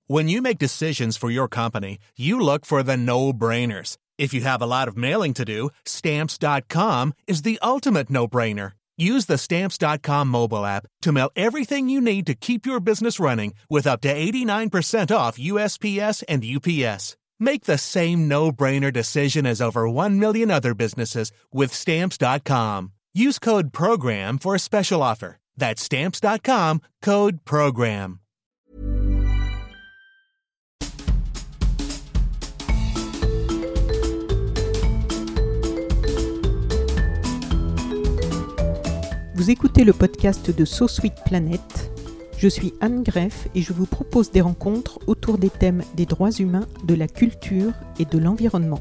When you make decisions for your company, you look for the no-brainers. If you have a lot of mailing to do, Stamps.com is the ultimate no-brainer. Use the Stamps.com mobile app to mail everything you need to keep your business running with up to 89% off USPS and UPS. Make the same no-brainer decision as over 1 million other businesses with Stamps.com. Use code PROGRAM for a special offer. That's Stamps.com, code PROGRAM. Vous écoutez le podcast de So Sweet Planet. Je suis Anne Greff et je vous propose des rencontres autour des thèmes des droits humains, de la culture et de l'environnement.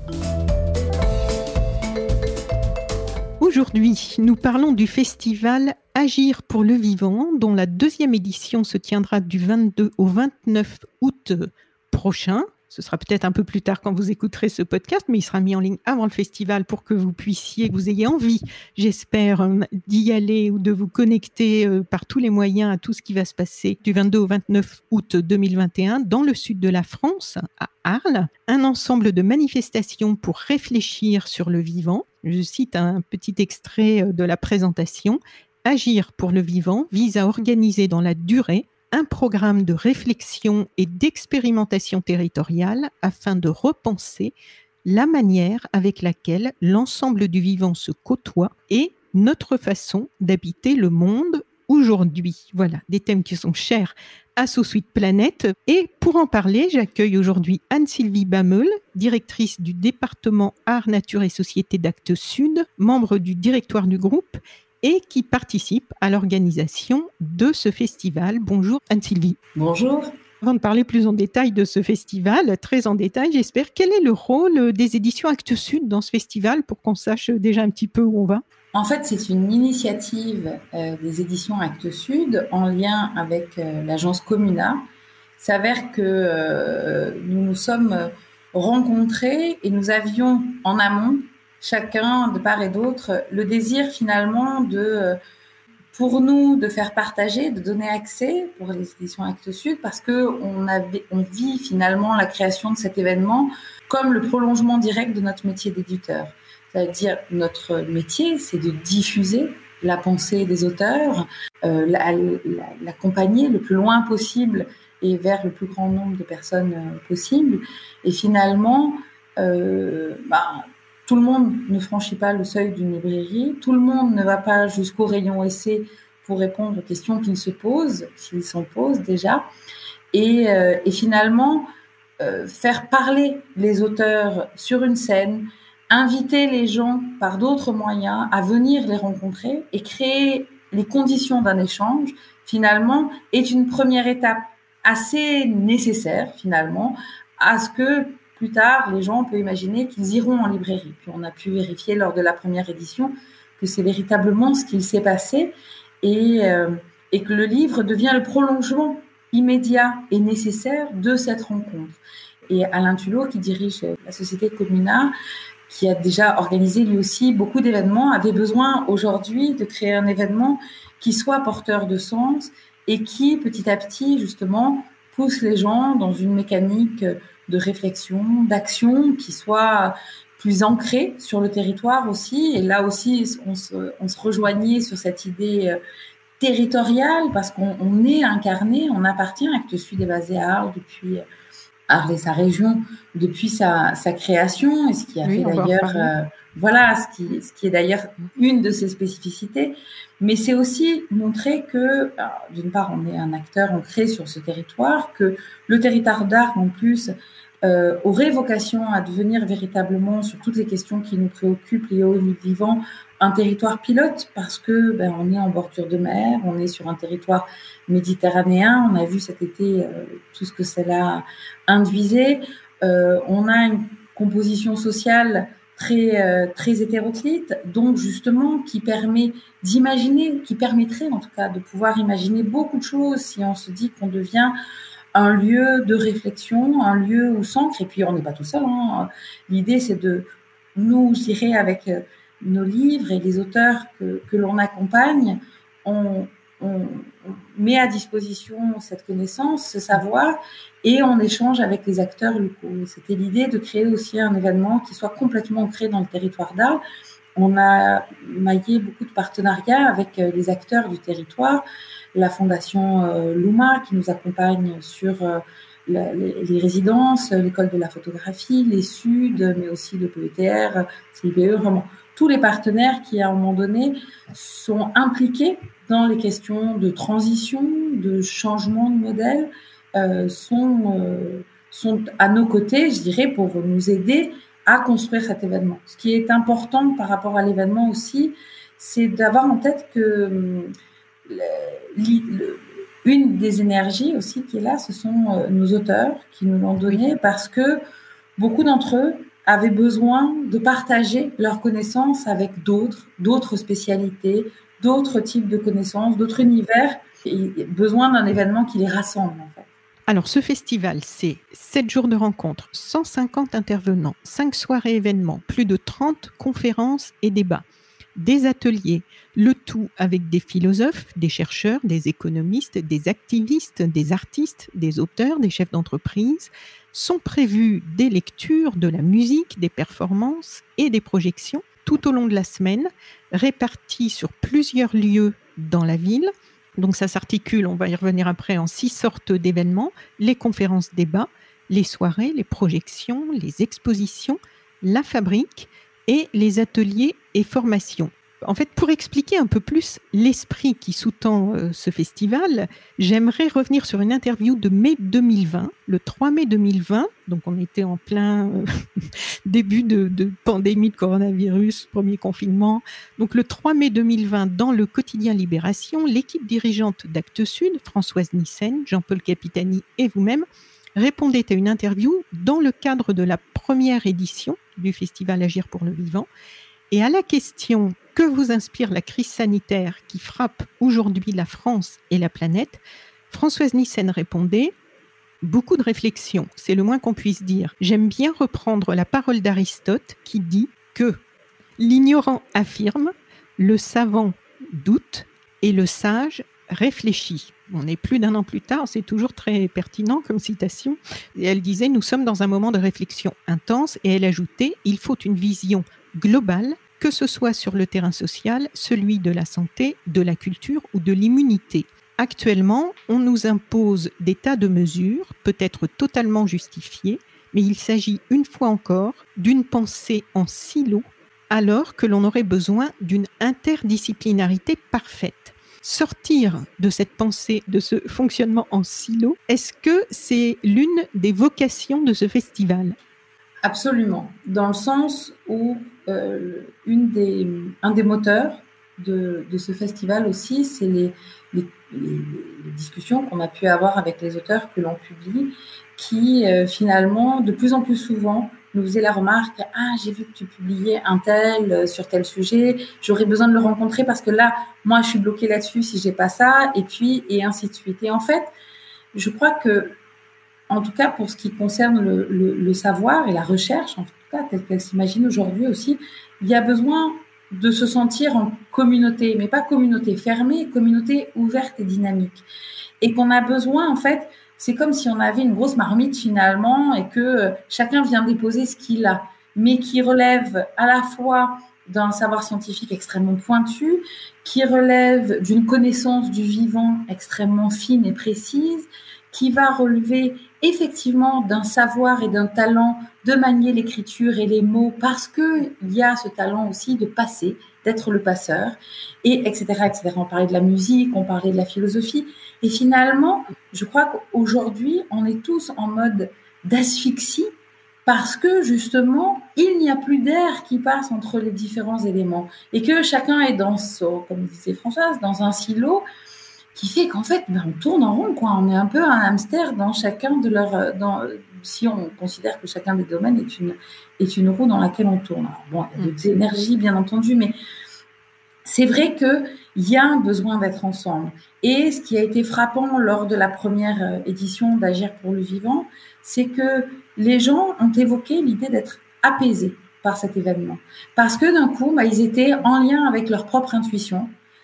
Aujourd'hui, nous parlons du festival Agir pour le vivant, dont la 2e édition se tiendra du 22 au 29 août prochain. Ce sera peut-être un peu plus tard quand vous écouterez ce podcast, mais il sera mis en ligne avant le festival pour que vous ayez envie, j'espère, d'y aller ou de vous connecter par tous les moyens à tout ce qui va se passer du 22 au 29 août 2021 dans le sud de la France, à Arles. Un ensemble de manifestations pour réfléchir sur le vivant. Je cite un petit extrait de la présentation. Agir pour le vivant vise à organiser dans la durée un programme de réflexion et d'expérimentation territoriale afin de repenser la manière avec laquelle l'ensemble du vivant se côtoie et notre façon d'habiter le monde aujourd'hui. Voilà, des thèmes qui sont chers à So Sweet Planet. Et pour en parler, j'accueille aujourd'hui Anne-Sylvie Bameul, directrice du département Art, Nature et Société d'Actes Sud, membre du directoire du groupe, et qui participe à l'organisation de ce festival. Bonjour Anne-Sylvie. Bonjour. Avant de parler plus en détail de ce festival, très en détail, j'espère, quel est le rôle des éditions Actes Sud dans ce festival pour qu'on sache déjà un petit peu où on va ? En fait, c'est une initiative des éditions Actes Sud en lien avec l'agence Comuna. Il s'avère que nous nous sommes rencontrés et nous avions en amont, chacun de part et d'autre, le désir finalement pour nous de faire partager, de donner accès pour les éditions Actes Sud, parce que on vit finalement la création de cet événement comme le prolongement direct de notre métier d'éditeur. C'est-à-dire notre métier, c'est de diffuser la pensée des auteurs, l'accompagner le plus loin possible et vers le plus grand nombre de personnes possible. Et finalement, tout le monde ne franchit pas le seuil d'une librairie, tout le monde ne va pas jusqu'au rayon essai pour répondre aux questions qu'ils se posent, s'ils s'en posent déjà. Et finalement, faire parler les auteurs sur une scène, inviter les gens par d'autres moyens à venir les rencontrer et créer les conditions d'un échange, finalement, est une première étape assez nécessaire, finalement, à ce que plus tard, les gens peuvent imaginer qu'ils iront en librairie. Puis on a pu vérifier lors de la première édition que c'est véritablement ce qu'il s'est passé et que le livre devient le prolongement immédiat et nécessaire de cette rencontre. Et Alain Tulot, qui dirige la société Comuna, qui a déjà organisé lui aussi beaucoup d'événements, avait besoin aujourd'hui de créer un événement qui soit porteur de sens et qui, petit à petit, justement, pousse les gens dans une mécanique de réflexion, d'action qui soit plus ancrée sur le territoire aussi. Et là aussi, on se rejoignait sur cette idée territoriale parce qu'on est incarné, on appartient. Actes Sud est basé à Arles depuis Arles et sa région depuis sa création, et ce qui a fait d'ailleurs, ce qui est d'ailleurs une de ses spécificités. Mais c'est aussi montrer que, d'une part, on est un acteur ancré sur ce territoire, que le territoire d'Arles, en plus, aurait vocation à devenir véritablement, sur toutes les questions qui nous préoccupent liées au vivant, un territoire pilote, parce que on est en bordure de mer, on est sur un territoire méditerranéen, on a vu cet été tout ce que cela induisait, on a une composition sociale très hétéroclite, donc justement qui permet d'imaginer, qui permettrait en tout cas de pouvoir imaginer beaucoup de choses si on se dit qu'on devient un lieu de réflexion, un lieu où s'ancre, et puis on n'est pas tout seul, hein. L'idée c'est de nous, je dirais, avec nos livres et les auteurs que l'on accompagne, on on met à disposition cette connaissance, ce savoir, et on échange avec les acteurs locaux. C'était l'idée de créer aussi un événement qui soit complètement ancré dans le territoire d'Arles. On a maillé beaucoup de partenariats avec les acteurs du territoire, la Fondation Luma qui nous accompagne sur les résidences, l'école de la photographie, les SUD, mais aussi le PETR, CIBE, vraiment tous les partenaires qui, à un moment donné, sont impliqués dans les questions de transition, de changement de modèle, sont à nos côtés, je dirais, pour nous aider à construire cet événement. Ce qui est important par rapport à l'événement aussi, c'est d'avoir en tête que une des énergies aussi qui est là, ce sont nos auteurs qui nous l'ont donné parce que beaucoup d'entre eux avaient besoin de partager leurs connaissances avec d'autres spécialités, d'autres types de connaissances, d'autres univers, et besoin d'un événement qui les rassemble en fait. Alors, ce festival, c'est 7 jours de rencontres, 150 intervenants, 5 soirées événements, plus de 30 conférences et débats, des ateliers, le tout avec des philosophes, des chercheurs, des économistes, des activistes, des artistes, des auteurs, des chefs d'entreprise. Sont prévues des lectures, de la musique, des performances et des projections tout au long de la semaine, réparties sur plusieurs lieux dans la ville. Donc ça s'articule, on va y revenir après, en 6 sortes d'événements, les conférences débats, les soirées, les projections, les expositions, la fabrique et les ateliers et formations. En fait, pour expliquer un peu plus l'esprit qui sous-tend ce festival, j'aimerais revenir sur une interview de mai 2020, le 3 mai 2020, donc on était en plein début de pandémie de coronavirus, premier confinement. Donc le 3 mai 2020, dans le quotidien Libération, l'équipe dirigeante d'Actes Sud, Françoise Nyssen, Jean-Paul Capitani et vous-même, répondait à une interview dans le cadre de la première édition du festival Agir pour le vivant. Et à la question « Que vous inspire la crise sanitaire qui frappe aujourd'hui la France et la planète ?», Françoise Nyssen répondait « Beaucoup de réflexions, c'est le moins qu'on puisse dire. J'aime bien reprendre la parole d'Aristote qui dit que l'ignorant affirme, le savant doute et le sage réfléchit. » On est plus d'un an plus tard, c'est toujours très pertinent comme citation. Et elle disait « Nous sommes dans un moment de réflexion intense » et elle ajoutait « Il faut une vision globale, que ce soit sur le terrain social, celui de la santé, de la culture ou de l'immunité. Actuellement, on nous impose des tas de mesures, peut-être totalement justifiées, mais il s'agit une fois encore d'une pensée en silo, alors que l'on aurait besoin d'une interdisciplinarité parfaite. Sortir de cette pensée, de ce fonctionnement en silo, est-ce que c'est l'une des vocations de ce festival ? Absolument, dans le sens où un des moteurs de ce festival aussi, c'est les discussions qu'on a pu avoir avec les auteurs que l'on publie, qui finalement, de plus en plus souvent, nous faisaient la remarque « Ah, j'ai vu que tu publiais un tel sur tel sujet, j'aurais besoin de le rencontrer parce que là, moi, je suis bloquée là-dessus si j'ai pas ça, et ainsi de suite. » Et en fait, je crois que en tout cas, pour ce qui concerne le savoir et la recherche, en tout cas, telle qu'elle s'imagine aujourd'hui aussi, il y a besoin de se sentir en communauté, mais pas communauté fermée, communauté ouverte et dynamique. Et qu'on a besoin, en fait, c'est comme si on avait une grosse marmite finalement et que chacun vient déposer ce qu'il a, mais qui relève à la fois d'un savoir scientifique extrêmement pointu, qui relève d'une connaissance du vivant extrêmement fine et précise, qui va relever effectivement d'un savoir et d'un talent de manier l'écriture et les mots, parce qu'il y a ce talent aussi de passer, d'être le passeur, et etc., etc. On parlait de la musique, on parlait de la philosophie, et finalement, je crois qu'aujourd'hui, on est tous en mode d'asphyxie, parce que justement, il n'y a plus d'air qui passe entre les différents éléments, et que chacun est comme disait Françoise, dans un silo, qui fait qu'en fait, on tourne en rond, quoi. On est un peu un hamster dans chacun de si on considère que chacun des domaines est une roue dans laquelle on tourne. Alors, bon, il y a d'autres énergies, bien entendu, mais c'est vrai qu'il y a un besoin d'être ensemble. Et ce qui a été frappant lors de la première édition d'Agir pour le vivant, c'est que les gens ont évoqué l'idée d'être apaisés par cet événement. Parce que d'un coup, ils étaient en lien avec leur propre intuition,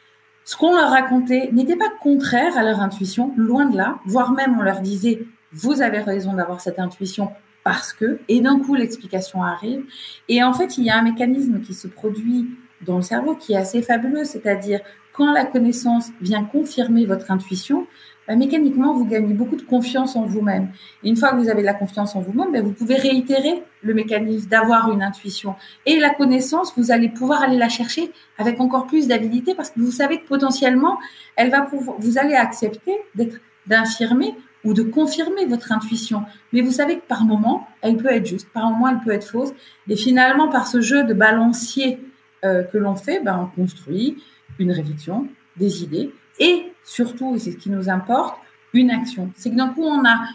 ce qu'on leur racontait n'était pas contraire à leur intuition, loin de là, voire même on leur disait « vous avez raison d'avoir cette intuition parce que », et d'un coup l'explication arrive. Et en fait, il y a un mécanisme qui se produit dans le cerveau qui est assez fabuleux, c'est-à-dire quand la connaissance vient confirmer votre intuition, mécaniquement, vous gagnez beaucoup de confiance en vous-même. Et une fois que vous avez de la confiance en vous-même, vous pouvez réitérer le mécanisme d'avoir une intuition. Et la connaissance, vous allez pouvoir aller la chercher avec encore plus d'avidité parce que vous savez que potentiellement, vous allez accepter d'infirmer ou de confirmer votre intuition. Mais vous savez que par moment, elle peut être juste, par moment, elle peut être fausse. Et finalement, par ce jeu de balancier que l'on fait, on construit une réflexion, des idées, et surtout, et c'est ce qui nous importe, une action. C'est que d'un coup, on a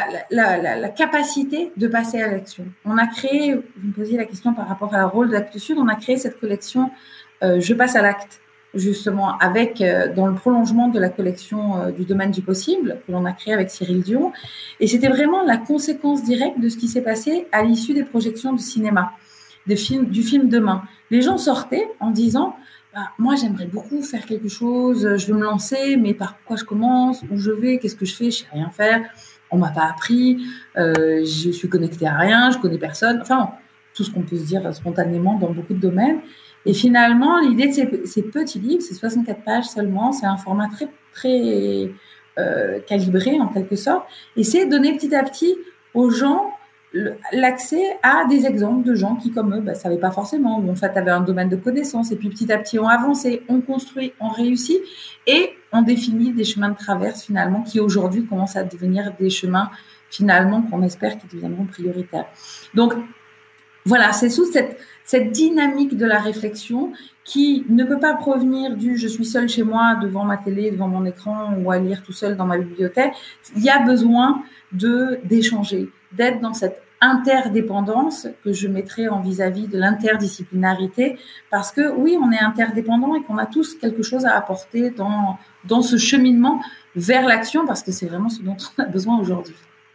la capacité de passer à l'action. On a créé, vous me posiez la question par rapport à la rôle d'Actes Sud, on a créé cette collection Je passe à l'acte, justement, avec dans le prolongement de la collection du domaine du possible, que l'on a créé avec Cyril Dion. Et c'était vraiment la conséquence directe de ce qui s'est passé à l'issue des projections du cinéma, du film Demain. Les gens sortaient en disant... moi, j'aimerais beaucoup faire quelque chose, je veux me lancer, mais par quoi je commence, où je vais, qu'est-ce que je fais, je sais rien faire, on m'a pas appris, je suis connectée à rien, je connais personne, enfin, tout ce qu'on peut se dire spontanément dans beaucoup de domaines. Et finalement, l'idée de ces petits livres, c'est 64 pages seulement, c'est un format très, très calibré en quelque sorte, et c'est donner petit à petit aux gens l'accès à des exemples de gens qui, comme eux, ne savaient pas forcément, ou en fait avaient un domaine de connaissances, et puis petit à petit ont avancé, ont construit, ont réussi, et ont défini des chemins de traverse finalement, qui aujourd'hui commencent à devenir des chemins finalement qu'on espère qu'ils deviendront prioritaires. Donc voilà, c'est sous cette dynamique de la réflexion qui ne peut pas provenir du « je suis seul chez moi devant ma télé, devant mon écran ou à lire tout seul dans ma bibliothèque ». Il y a besoin d'échanger, d'être dans cette interdépendance que je mettrais en vis-à-vis de l'interdisciplinarité, parce que oui, on est interdépendants et qu'on a tous quelque chose à apporter dans ce cheminement vers l'action, parce que c'est vraiment ce dont on a besoin aujourd'hui.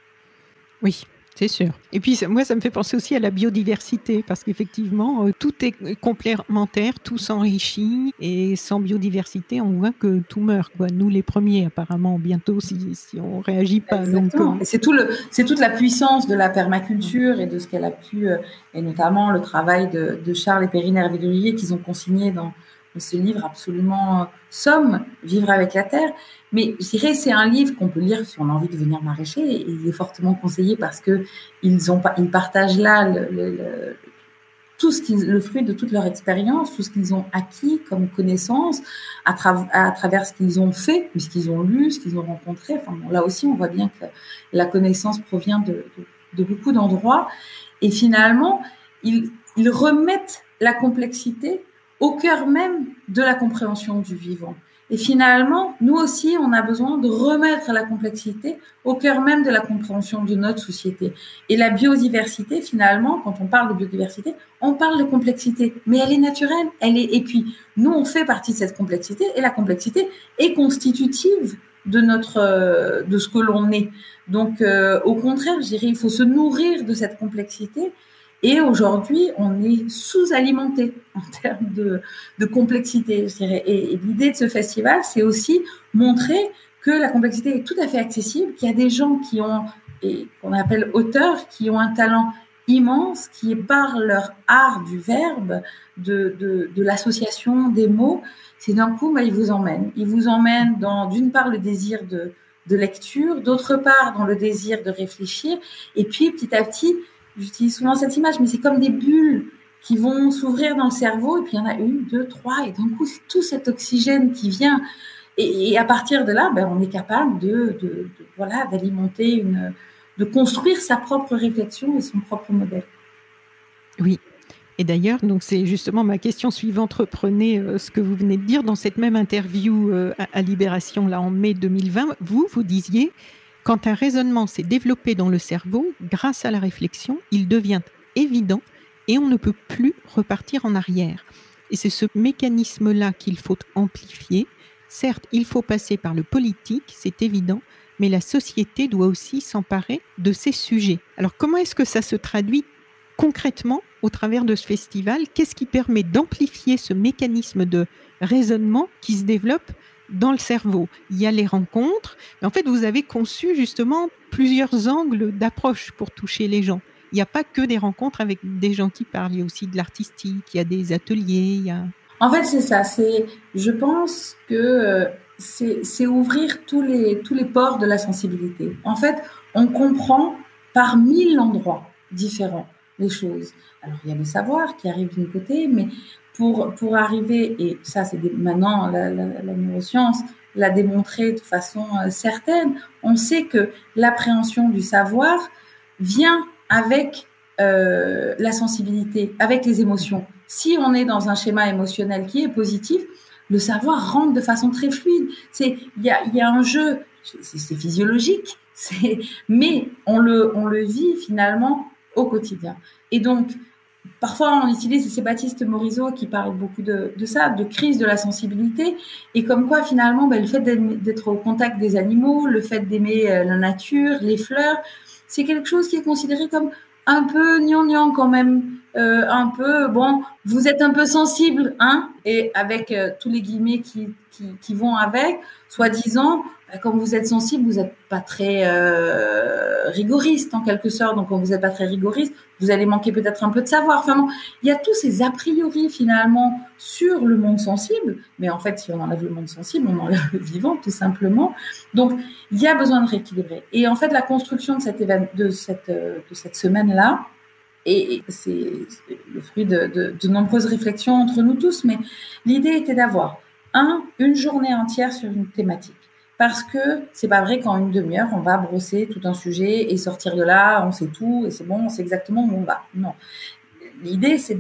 Oui. C'est sûr. Et puis, moi, ça me fait penser aussi à la biodiversité, parce qu'effectivement, tout est complémentaire, tout s'enrichit, et sans biodiversité, on voit que tout meurt, quoi. Nous, les premiers, apparemment, bientôt, si on ne réagit pas. Exactement. Donc, c'est toute la puissance de la permaculture et de ce qu'elle a pu, et notamment le travail de Charles et Perrine Hervé-Druillet qu'ils ont consigné dans ce livre absolument somme, Vivre avec la terre. Mais je dirais, c'est un livre qu'on peut lire si on a envie de devenir maraîcher, et il est fortement conseillé parce que ils partagent là le fruit de toute leur expérience, tout ce qu'ils ont acquis comme connaissances à travers ce qu'ils ont fait, ce qu'ils ont lu, ce qu'ils ont rencontré. Enfin, là aussi, on voit bien que la connaissance provient de beaucoup d'endroits. Et finalement, ils remettent la complexité au cœur même de la compréhension du vivant. Et finalement, nous aussi, on a besoin de remettre la complexité au cœur même de la compréhension de notre société. Et la biodiversité, finalement, quand on parle de biodiversité, on parle de complexité, mais elle est naturelle. Et puis, nous, on fait partie de cette complexité, et la complexité est constitutive de ce que l'on est. Donc, au contraire, je dirais, il faut se nourrir de cette complexité. Et aujourd'hui, on est sous-alimenté en termes de complexité, je dirais. Et l'idée de ce festival, c'est aussi montrer que la complexité est tout à fait accessible, qu'il y a des gens qu'on appelle auteurs, qui ont un talent immense, qui par leur art du verbe, de l'association des mots, c'est d'un coup, ils vous emmènent. Ils vous emmènent dans, d'une part, le désir de lecture, d'autre part, dans le désir de réfléchir, et puis petit à petit, j'utilise souvent cette image, mais c'est comme des bulles qui vont s'ouvrir dans le cerveau, et puis il y en a 1, 2, 3, et d'un coup, c'est tout cet oxygène qui vient. Et à partir de là, on est capable d'alimenter de construire sa propre réflexion et son propre modèle. Oui. Et d'ailleurs, donc c'est justement ma question suivante. Reprenez ce que vous venez de dire dans cette même interview à Libération, là, en mai 2020. Vous disiez... Quand un raisonnement s'est développé dans le cerveau, grâce à la réflexion, il devient évident et on ne peut plus repartir en arrière. Et c'est ce mécanisme-là qu'il faut amplifier. Certes, il faut passer par le politique, c'est évident, mais la société doit aussi s'emparer de ces sujets. Alors, comment est-ce que ça se traduit concrètement au travers de ce festival? Qu'est-ce qui permet d'amplifier ce mécanisme de raisonnement qui se développe dans le cerveau. Il y a les rencontres, mais en fait, vous avez conçu justement plusieurs angles d'approche pour toucher les gens. Il n'y a pas que des rencontres avec des gens qui parlent, il y a aussi de l'artistique, il y a des ateliers, il y a... En fait, c'est ça. Je pense que c'est ouvrir tous les pores de la sensibilité. En fait, on comprend par 1000 endroits différents les choses. Alors, il y a le savoir qui arrive d'un côté, mais pour arriver, et ça, maintenant, la neuroscience l'a démontré de façon certaine, on sait que l'appréhension du savoir vient avec la sensibilité, avec les émotions. Si on est dans un schéma émotionnel qui est positif, le savoir rentre de façon très fluide. Il y a un jeu, c'est physiologique, mais on le vit finalement au quotidien. Et donc, parfois, on utilise, c'est Baptiste Morisot qui parle beaucoup de ça, de crise de la sensibilité, et comme quoi finalement, le fait d'être au contact des animaux, le fait d'aimer la nature, les fleurs, c'est quelque chose qui est considéré comme un peu gnangnan quand même, un peu, bon, vous êtes un peu sensible, hein, et avec tous les guillemets qui vont avec, soi-disant, comme vous êtes sensible, vous n'êtes pas très rigoriste en quelque sorte, donc quand vous n'êtes pas très rigoriste, vous allez manquer peut-être un peu de savoir. Enfin bon, il y a tous ces a priori finalement sur le monde sensible, mais en fait, si on enlève le monde sensible, on enlève le vivant tout simplement. Donc, il y a besoin de rééquilibrer. Et en fait, la construction de cette semaine-là, et c'est le fruit de nombreuses réflexions entre nous tous, mais l'idée était d'avoir une journée entière sur une thématique. Parce que c'est pas vrai qu'en une demi-heure, on va brosser tout un sujet et sortir de là, on sait tout et c'est bon, on sait exactement où on va. Non. L'idée, c'est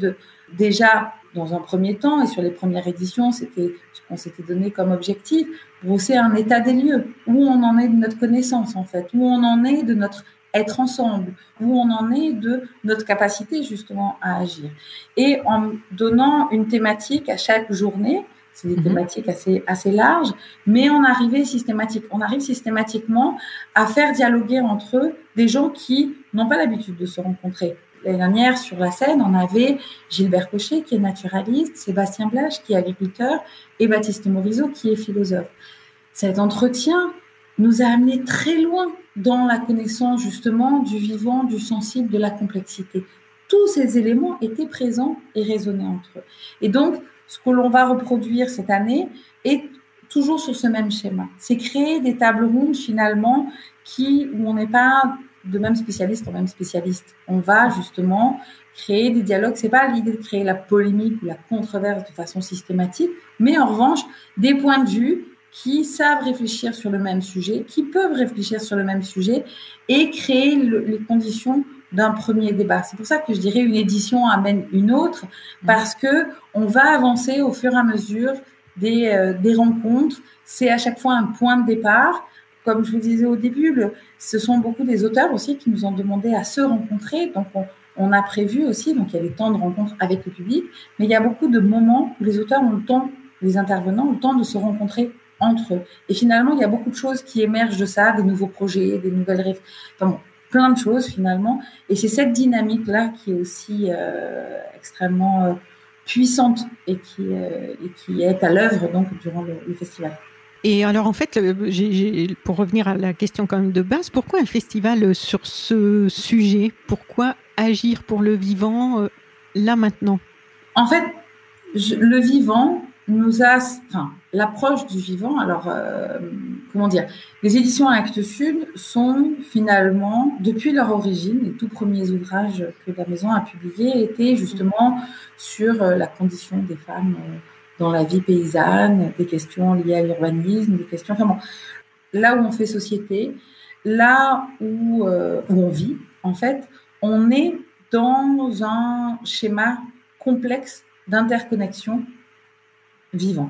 déjà, dans un premier temps, et sur les premières éditions, c'était ce qu'on s'était donné comme objectif, brosser un état des lieux, où on en est de notre connaissance, en fait, où on en est de notre être ensemble, où on en est de notre capacité, justement, à agir. Et en donnant une thématique à chaque journée, c'est des thématiques assez larges, mais on arrive systématiquement à faire dialoguer entre eux des gens qui n'ont pas l'habitude de se rencontrer. L'année dernière, sur la scène, on avait Gilbert Cochet, qui est naturaliste, Sébastien Blache, qui est agriculteur, et Baptiste Morisot, qui est philosophe. Cet entretien nous a amené très loin dans la connaissance, justement, du vivant, du sensible, de la complexité. Tous ces éléments étaient présents et résonnaient entre eux. Et donc, ce que l'on va reproduire cette année est toujours sur ce même schéma. C'est créer des tables rondes, finalement, où on n'est pas de même spécialiste en même spécialiste. On va justement créer des dialogues. C'est pas l'idée de créer la polémique ou la controverse de façon systématique, mais en revanche, des points de vue qui savent réfléchir sur le même sujet, qui peuvent réfléchir sur le même sujet et créer les conditions d'un premier débat. C'est pour ça que je dirais une édition amène une autre, parce que on va avancer au fur et à mesure des rencontres. C'est à chaque fois un point de départ. Comme je vous disais au début, ce sont beaucoup des auteurs aussi qui nous ont demandé à se rencontrer. Donc, on a prévu aussi, donc il y a des temps de rencontre avec le public, mais il y a beaucoup de moments où les auteurs ont le temps, les intervenants ont le temps de se rencontrer entre eux. Et finalement, il y a beaucoup de choses qui émergent de ça, des nouveaux projets, des nouvelles plein de choses finalement. Et c'est cette dynamique-là qui est aussi extrêmement puissante et qui est à l'œuvre donc durant le festival. Et alors, en fait, pour revenir à la question quand même de base, pourquoi un festival sur ce sujet ? Pourquoi agir pour le vivant là, maintenant ? En fait, le vivant l'approche du vivant, alors, comment dire, les éditions Actes Sud sont finalement, depuis leur origine, les tout premiers ouvrages que la maison a publiés étaient justement sur la condition des femmes dans la vie paysanne, des questions liées à l'urbanisme, des questions vraiment là où on fait société, là où on vit, en fait, on est dans un schéma complexe d'interconnexion vivant.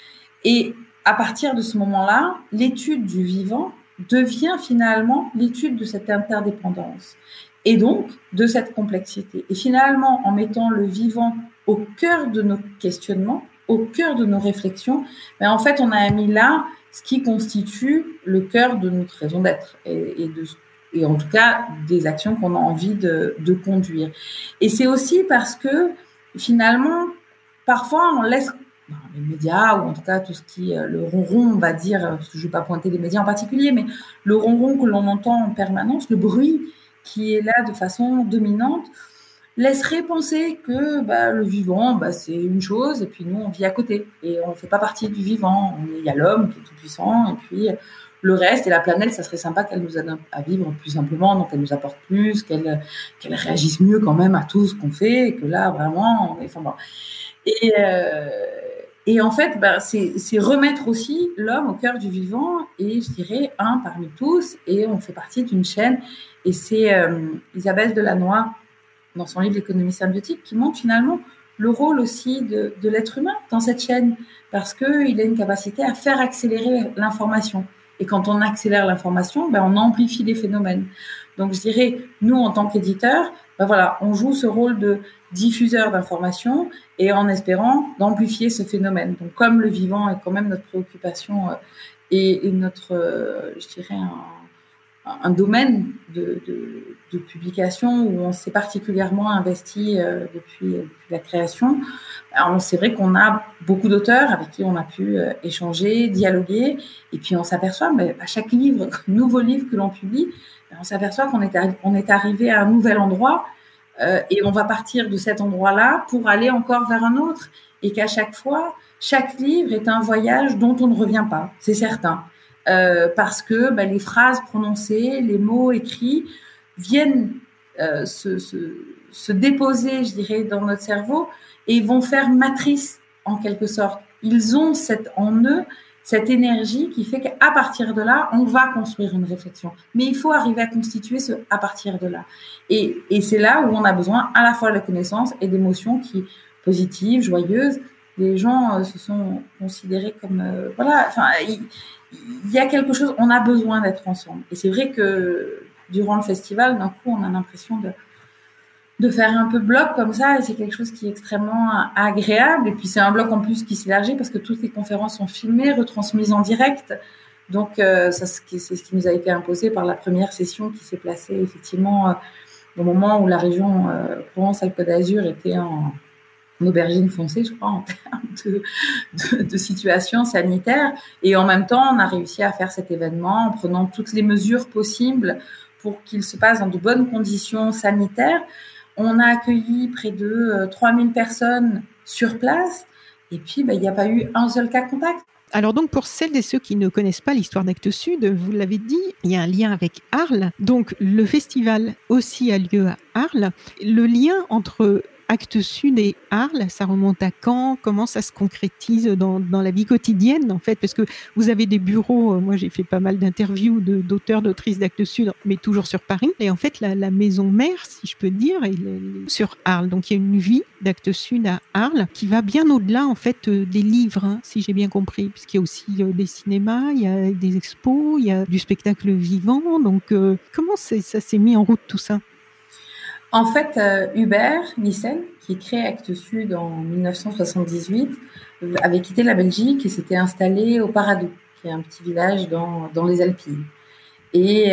Et à partir de ce moment-là, l'étude du vivant devient finalement l'étude de cette interdépendance et donc de cette complexité. Et finalement, en mettant le vivant au cœur de nos questionnements, au cœur de nos réflexions, en fait, on a mis là ce qui constitue le cœur de notre raison d'être et en tout cas des actions qu'on a envie de conduire. Et c'est aussi parce que finalement, parfois, on laisse les médias, ou en tout cas tout ce qui est le ronron, on va dire, parce que je ne vais pas pointer les médias en particulier, mais le ronron que l'on entend en permanence, le bruit qui est là de façon dominante, laisserait penser que le vivant, c'est une chose, et puis nous, on vit à côté, et on ne fait pas partie du vivant. Il y a l'homme qui est tout puissant, et puis le reste, et la planète, ça serait sympa qu'elle nous aide à vivre plus simplement, donc elle nous apporte plus, qu'elle réagisse mieux quand même à tout ce qu'on fait, et que là, vraiment, on est... Enfin, bon. Et en fait, c'est remettre aussi l'homme au cœur du vivant, et je dirais un parmi tous, et on fait partie d'une chaîne. Et c'est Isabelle Delannoy, dans son livre L'économie symbiotique, qui montre finalement le rôle aussi de l'être humain dans cette chaîne, parce qu'il a une capacité à faire accélérer l'information. Et quand on accélère l'information, on amplifie les phénomènes. Donc je dirais, nous, en tant qu'éditeurs, on joue ce rôle de diffuseur d'informations, et en espérant d'amplifier ce phénomène. Donc comme le vivant est quand même notre préoccupation, et notre, je dirais, un domaine de publication où on s'est particulièrement investi depuis la création. Alors, c'est vrai qu'on a beaucoup d'auteurs avec qui on a pu échanger, dialoguer, et puis on s'aperçoit, à chaque nouveau livre que l'on publie, on s'aperçoit qu'on est arrivé à un nouvel endroit, et on va partir de cet endroit-là pour aller encore vers un autre, et qu'à chaque fois, chaque livre est un voyage dont on ne revient pas, c'est certain. Parce que les phrases prononcées, les mots écrits viennent se déposer, je dirais, dans notre cerveau, et vont faire matrice en quelque sorte. Ils ont en eux cette énergie qui fait qu'à partir de là, on va construire une réflexion. Mais il faut arriver à constituer ce à partir de là. Et c'est là où on a besoin à la fois de connaissances et d'émotions positives, joyeuses. Les gens se sont considérés comme... il y a quelque chose, on a besoin d'être ensemble. Et c'est vrai que durant le festival, d'un coup, on a l'impression de faire un peu bloc comme ça, et c'est quelque chose qui est extrêmement agréable. Et puis c'est un bloc en plus qui s'élargit parce que toutes les conférences sont filmées, retransmises en direct. Donc c'est ce qui nous a été imposé par la première session qui s'est placée effectivement au moment où la région Provence-Alpes d'Azur était en aubergine foncée, je crois, en termes de situation sanitaire. Et en même temps, on a réussi à faire cet événement en prenant toutes les mesures possibles pour qu'il se passe dans de bonnes conditions sanitaires. On a accueilli près de 3000 personnes sur place, et puis il n'y a pas eu un seul cas contact. Alors donc, pour celles et ceux qui ne connaissent pas l'histoire d'Actes Sud, vous l'avez dit, il y a un lien avec Arles. Donc, le festival aussi a lieu à Arles. Le lien entre Actes Sud et Arles, ça remonte à quand? Comment ça se concrétise dans la vie quotidienne, en fait? Parce que vous avez des bureaux, moi j'ai fait pas mal d'interviews d'auteurs, d'autrices d'Actes Sud, mais toujours sur Paris. Et en fait, la maison mère, si je peux dire, est sur Arles. Donc il y a une vie d'Actes Sud à Arles qui va bien au-delà, en fait, des livres, si j'ai bien compris, puisqu'il y a aussi des cinémas, il y a des expos, il y a du spectacle vivant. Donc comment ça s'est mis en route tout ça? En fait, Hubert Nissen, qui crée Actes Sud en 1978, avait quitté la Belgique et s'était installé au Paradou, qui est un petit village dans les Alpilles. Et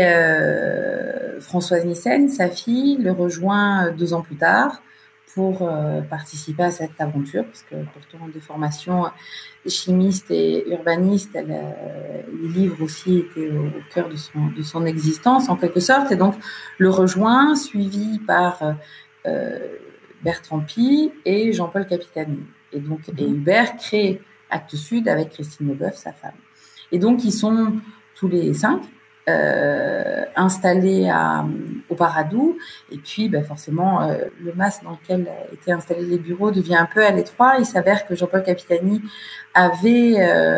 Françoise Nissen, sa fille, le rejoint 2 ans plus tard pour participer à cette aventure, parce que pourtant de formation chimiste et urbaniste, les livres aussi étaient au cœur de son existence en quelque sorte, et donc le rejoint, suivi par Bertrand Pi et Jean-Paul Capitani. Et donc et Hubert crée Actes Sud avec Christine Leboeuf, sa femme. Et donc ils sont tous les 5 installés au Paradou, et puis forcément le mas dans lequel étaient installés les bureaux devient un peu à l'étroit. Il s'avère que Jean-Paul Capitani avait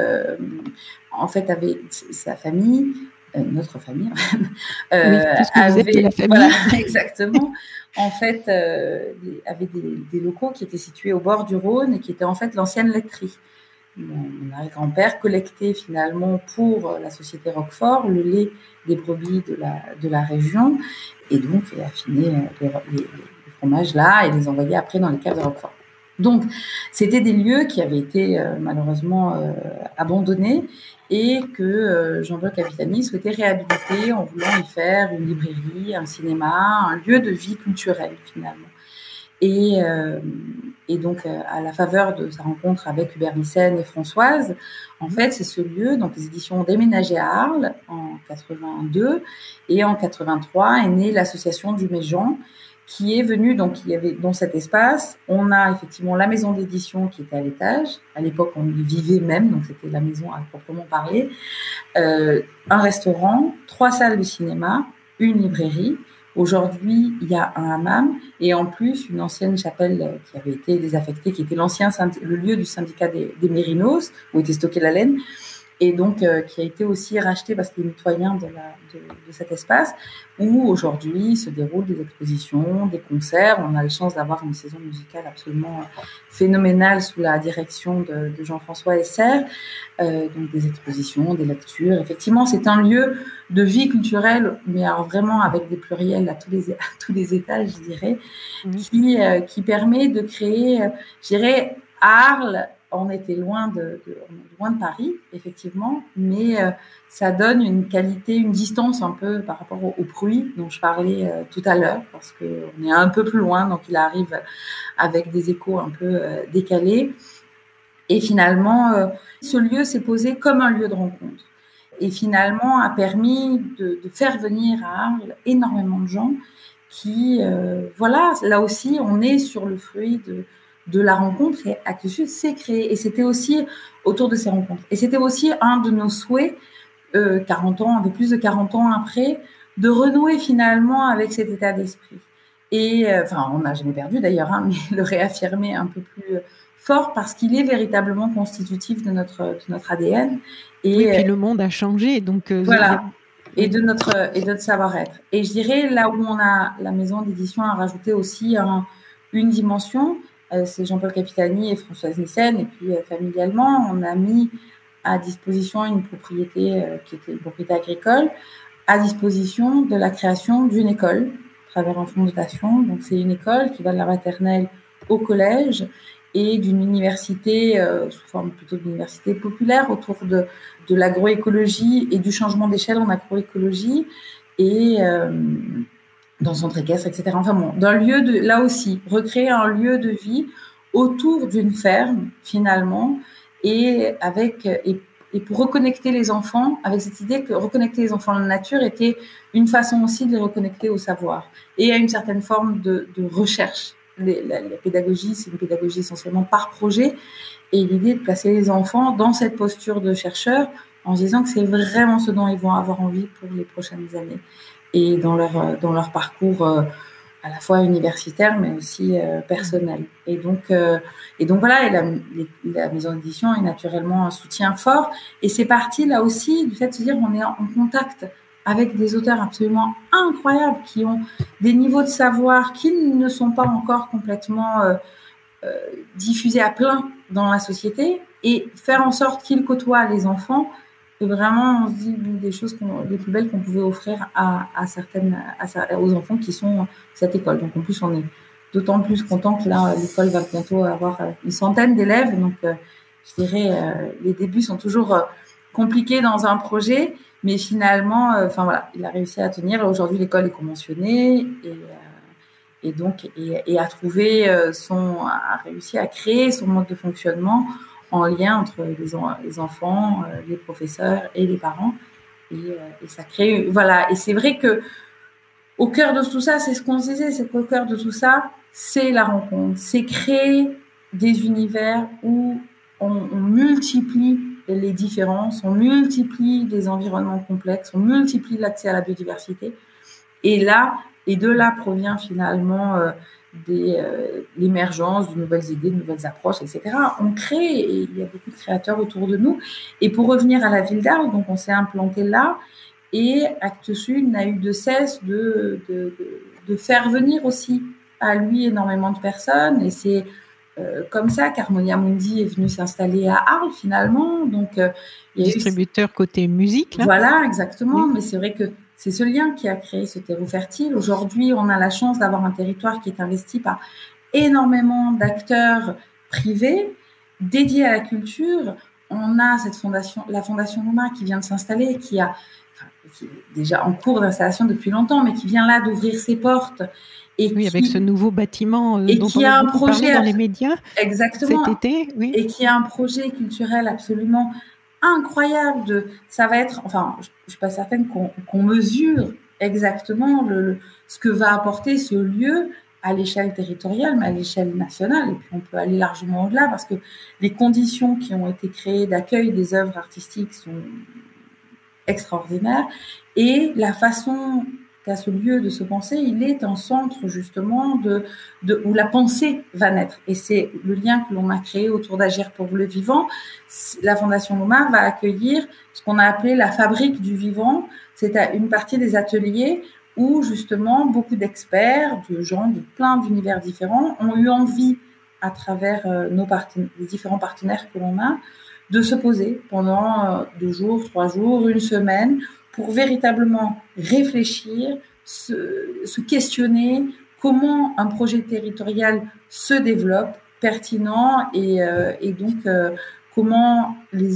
sa famille, notre famille, avait la famille. Voilà, exactement. En fait, avait des locaux qui étaient situés au bord du Rhône et qui étaient en fait l'ancienne laiterie. Mon arrière-grand-père collectait finalement pour la société Roquefort le lait des brebis de la région, et donc il affinait les fromages là et les envoyait après dans les caves de Roquefort. Donc c'était des lieux qui avaient été malheureusement abandonnés, et que Jean-Paul Capitani souhaitait réhabiliter en voulant y faire une librairie, un cinéma, un lieu de vie culturelle finalement. Et Et donc, à la faveur de sa rencontre avec Hubert Nissen et Françoise, en fait, c'est ce lieu, donc les éditions ont déménagé à Arles en 82, et en 83 est née l'association du Méjean, qui est venue, donc il y avait dans cet espace, on a effectivement la maison d'édition qui était à l'étage. À l'époque, on y vivait même, donc c'était la maison à proprement parler. Un restaurant, 3 salles de cinéma, une librairie. Aujourd'hui, il y a un hammam et en plus une ancienne chapelle qui avait été désaffectée, qui était le lieu du syndicat des Mérinos, où était stockée la laine, et donc qui a été aussi racheté parce qu'il est mitoyen de cet espace, où aujourd'hui se déroulent des expositions, des concerts. On a la chance d'avoir une saison musicale absolument phénoménale sous la direction de Jean-François Esser, donc des expositions, des lectures. Effectivement, c'est un lieu de vie culturelle, mais alors vraiment avec des pluriels à tous les étages, je dirais, qui permet de créer, je dirais, à Arles. On était loin de Paris, effectivement, mais ça donne une qualité, une distance un peu par rapport au bruit dont je parlais tout à l'heure, parce qu'on est un peu plus loin, donc il arrive avec des échos un peu décalés. Et finalement, ce lieu s'est posé comme un lieu de rencontre. Et finalement, a permis de faire venir à Arles énormément de gens qui, voilà, là aussi, on est sur le fruit de la rencontre, et Actes Sud s'est créé. Et c'était aussi autour de ces rencontres. Et c'était aussi un de nos souhaits, 40 ans, un peu plus de 40 ans après, de renouer finalement avec cet état d'esprit. Et enfin, on n'a jamais perdu d'ailleurs, hein, mais le réaffirmer un peu plus fort, parce qu'il est véritablement constitutif de notre ADN. Et oui, puis le monde a changé, donc voilà. Et de notre savoir-être. Et je dirais, là où la maison d'édition a rajouté aussi une dimension, c'est Jean-Paul Capitani et Françoise Nissen, et puis familialement, on a mis à disposition une propriété qui était une propriété agricole, à disposition de la création d'une école, à travers un fonds de dotation. Donc c'est une école qui va de la maternelle au collège, et d'une université, sous forme plutôt d'université populaire, autour de l'agroécologie et du changement d'échelle en agroécologie, et dans son équestre, etc. Enfin bon, d'un lieu là aussi, recréer un lieu de vie autour d'une ferme, finalement, et pour reconnecter les enfants, avec cette idée que reconnecter les enfants à la nature était une façon aussi de les reconnecter au savoir et à une certaine forme de recherche. La pédagogie, c'est une pédagogie essentiellement par projet, et l'idée de placer les enfants dans cette posture de chercheurs en se disant que c'est vraiment ce dont ils vont avoir envie pour les prochaines années, et dans leur parcours à la fois universitaire mais aussi personnel. Et donc voilà, et la maison d'édition est naturellement un soutien fort, et c'est parti là aussi du fait de se dire on est en contact avec des auteurs absolument incroyables qui ont des niveaux de savoir qui ne sont pas encore complètement diffusés à plein dans la société, et faire en sorte qu'ils côtoient les enfants. Et vraiment, on se dit une des choses les plus belles qu'on pouvait offrir aux enfants qui sont cette école. Donc en plus, on est d'autant plus content que là, l'école va bientôt avoir une centaine d'élèves. Donc je dirais, les débuts sont toujours compliqués dans un projet, mais finalement, enfin voilà, il a réussi à tenir. Aujourd'hui, l'école est conventionnée, et donc a réussi à créer son mode de fonctionnement en lien entre les enfants, les professeurs et les parents, et ça crée, voilà. Et c'est vrai que au cœur de tout ça, c'est ce qu'on se disait, c'est qu'au cœur de tout ça, c'est la rencontre, c'est créer des univers où on multiplie les différences, on multiplie des environnements complexes, on multiplie l'accès à la biodiversité. Et de là provient finalement l'émergence de nouvelles idées, de nouvelles approches, etc. On crée, et il y a beaucoup de créateurs autour de nous. Et pour revenir à la ville d'Arles, donc on s'est implanté là, et Actes Sud n'a eu de cesse de faire venir aussi à lui énormément de personnes. Et c'est comme ça qu'Harmonia Mundi est venu s'installer à Arles finalement. Donc, il y a distributeur côté musique, là. Voilà, exactement. Oui. Mais c'est vrai que c'est ce lien qui a créé ce terreau fertile. Aujourd'hui, on a la chance d'avoir un territoire qui est investi par énormément d'acteurs privés dédiés à la culture. On a la Fondation Luma qui vient de s'installer, qui est déjà en cours d'installation depuis longtemps, mais qui vient là d'ouvrir ses portes, Oui, avec ce nouveau bâtiment dont qui on a a un beaucoup projet parlé dans les médias exactement, cet été. Oui. Et qui a un projet culturel absolument incroyable. Ça va être, enfin, je ne suis pas certaine qu'on mesure exactement ce que va apporter ce lieu à l'échelle territoriale, mais à l'échelle nationale. Et puis on peut aller largement au-delà parce que les conditions qui ont été créées d'accueil des œuvres artistiques sont extraordinaires. Et la façon qu'a ce lieu de se penser, il est un centre justement où la pensée va naître. Et c'est le lien que l'on a créé autour d'Agir pour le vivant. La Fondation Loma va accueillir ce qu'on a appelé la fabrique du vivant. C'est une partie des ateliers où justement beaucoup d'experts, de gens de plein d'univers différents ont eu envie, à travers les différents partenaires que l'on a, de se poser pendant 2 jours, 3 jours, une semaine, pour véritablement réfléchir, se questionner comment un projet territorial se développe, pertinent, et donc comment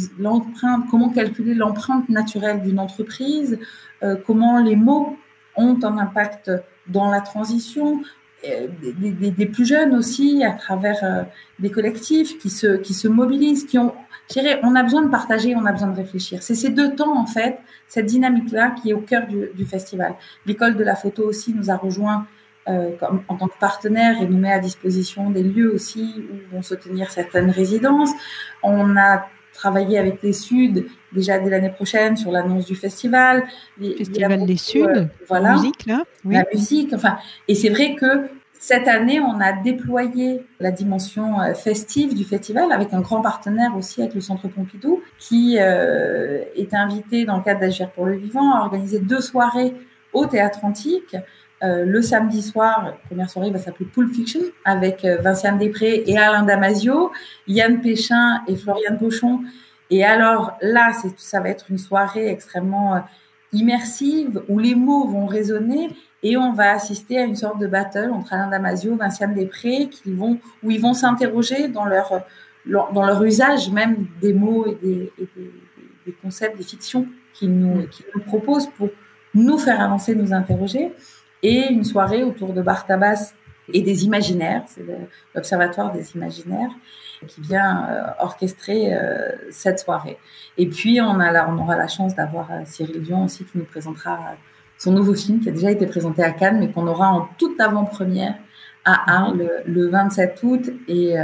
calculer l'empreinte naturelle d'une entreprise, comment les mots ont un impact dans la transition, des plus jeunes aussi, à travers des collectifs qui se mobilisent, on a besoin de partager, on a besoin de réfléchir. C'est ces 2 temps, en fait, cette dynamique-là qui est au cœur du festival. L'école de la photo aussi nous a rejoints en tant que partenaire et nous met à disposition des lieux aussi où vont se tenir certaines résidences. On a travaillé avec les Suds déjà dès l'année prochaine sur l'annonce du festival. Festival des Suds, voilà, musique là. Oui. La musique, enfin, et c'est vrai que cette année, on a déployé la dimension festive du festival avec un grand partenaire aussi, avec le Centre Pompidou, qui est invité dans le cadre d'Agir pour le vivant à organiser 2 soirées au Théâtre Antique. Le samedi soir, la première soirée va s'appeler Pulp Fiction avec Vinciane Després et Alain Damasio, Yann Péchin et Floriane Pochon. Et alors là, ça va être une soirée extrêmement immersive où les mots vont résonner et on va assister à une sorte de battle entre Alain Damasio, Vinciane Després, où ils vont s'interroger dans leur usage même des mots et des concepts, des fictions qu'ils nous proposent pour nous faire avancer, nous interroger. Et une soirée autour de Bartabas et des imaginaires, c'est l'Observatoire des imaginaires qui vient orchestrer cette soirée. Et puis on aura la chance d'avoir Cyril Dion aussi qui nous présentera son nouveau film qui a déjà été présenté à Cannes mais qu'on aura en toute avant-première à Arles le 27 août et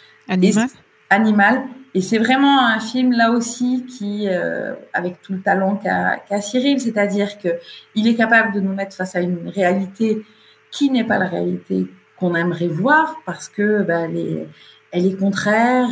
Animal. Et c'est vraiment un film là aussi qui, avec tout le talent qu'a Cyril, c'est-à-dire que il est capable de nous mettre face à une réalité qui n'est pas la réalité qu'on aimerait voir parce que elle est contraire,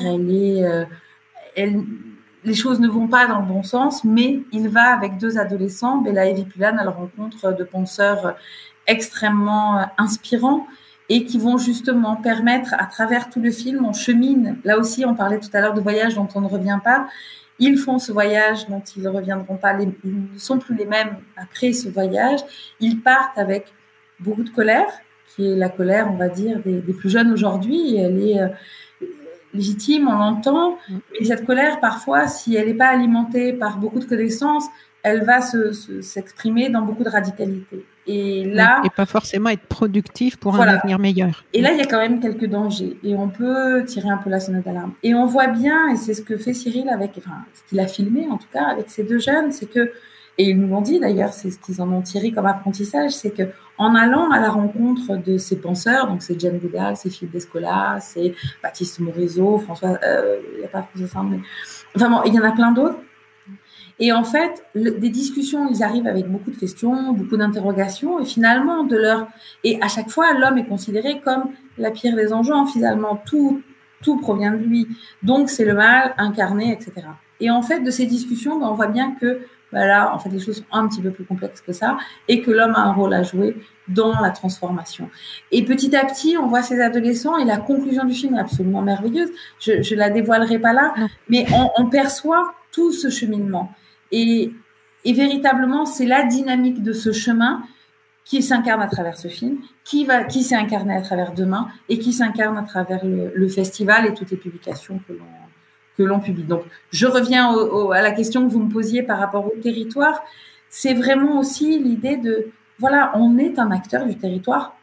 les choses ne vont pas dans le bon sens, mais il va avec 2 adolescents, Bella et Vipulan, à la rencontre de penseurs extrêmement inspirants et qui vont justement permettre, à travers tout le film, on chemine. Là aussi, on parlait tout à l'heure de voyage dont on ne revient pas. Ils font ce voyage dont ils ne reviendront pas. Ils ne sont plus les mêmes après ce voyage. Ils partent avec beaucoup de colère, qui est la colère, on va dire, des plus jeunes aujourd'hui. Elle est légitime, on l'entend. Mais cette colère, parfois, si elle n'est pas alimentée par beaucoup de connaissances, elle va s'exprimer dans beaucoup de radicalité. Et là, et pas forcément être productif pour un avenir meilleur. Et là, il y a quand même quelques dangers et on peut tirer un peu la sonnette d'alarme. Et on voit bien, et c'est ce que fait Cyril ce qu'il a filmé en tout cas avec ces 2 jeunes, c'est que, et ils nous l'ont dit d'ailleurs, c'est ce qu'ils en ont tiré comme apprentissage, c'est que en allant à la rencontre de ces penseurs, donc c'est Jane Goodall, c'est Philippe Descola, c'est Baptiste Morisot, François, il n'y a pas François Saint, mais enfin bon, il y en a plein d'autres. Et en fait, des discussions, ils arrivent avec beaucoup de questions, beaucoup d'interrogations, et finalement, et à chaque fois, l'homme est considéré comme la pire des enjeux. Finalement, tout provient de lui. Donc, c'est le mal incarné, etc. Et en fait, de ces discussions, on voit bien que là, en fait, les choses sont un petit peu plus complexes que ça, et que l'homme a un rôle à jouer dans la transformation. Et petit à petit, on voit ces adolescents, et la conclusion du film est absolument merveilleuse. Je la dévoilerai pas là, mais on perçoit tout ce cheminement. Et véritablement, c'est la dynamique de ce chemin qui s'incarne à travers ce film, qui s'est incarné à travers Demain et qui s'incarne à travers le festival et toutes les publications que l'on publie. Donc, je reviens à la question que vous me posiez par rapport au territoire. C'est vraiment aussi l'idée de, voilà, on est un acteur du territoire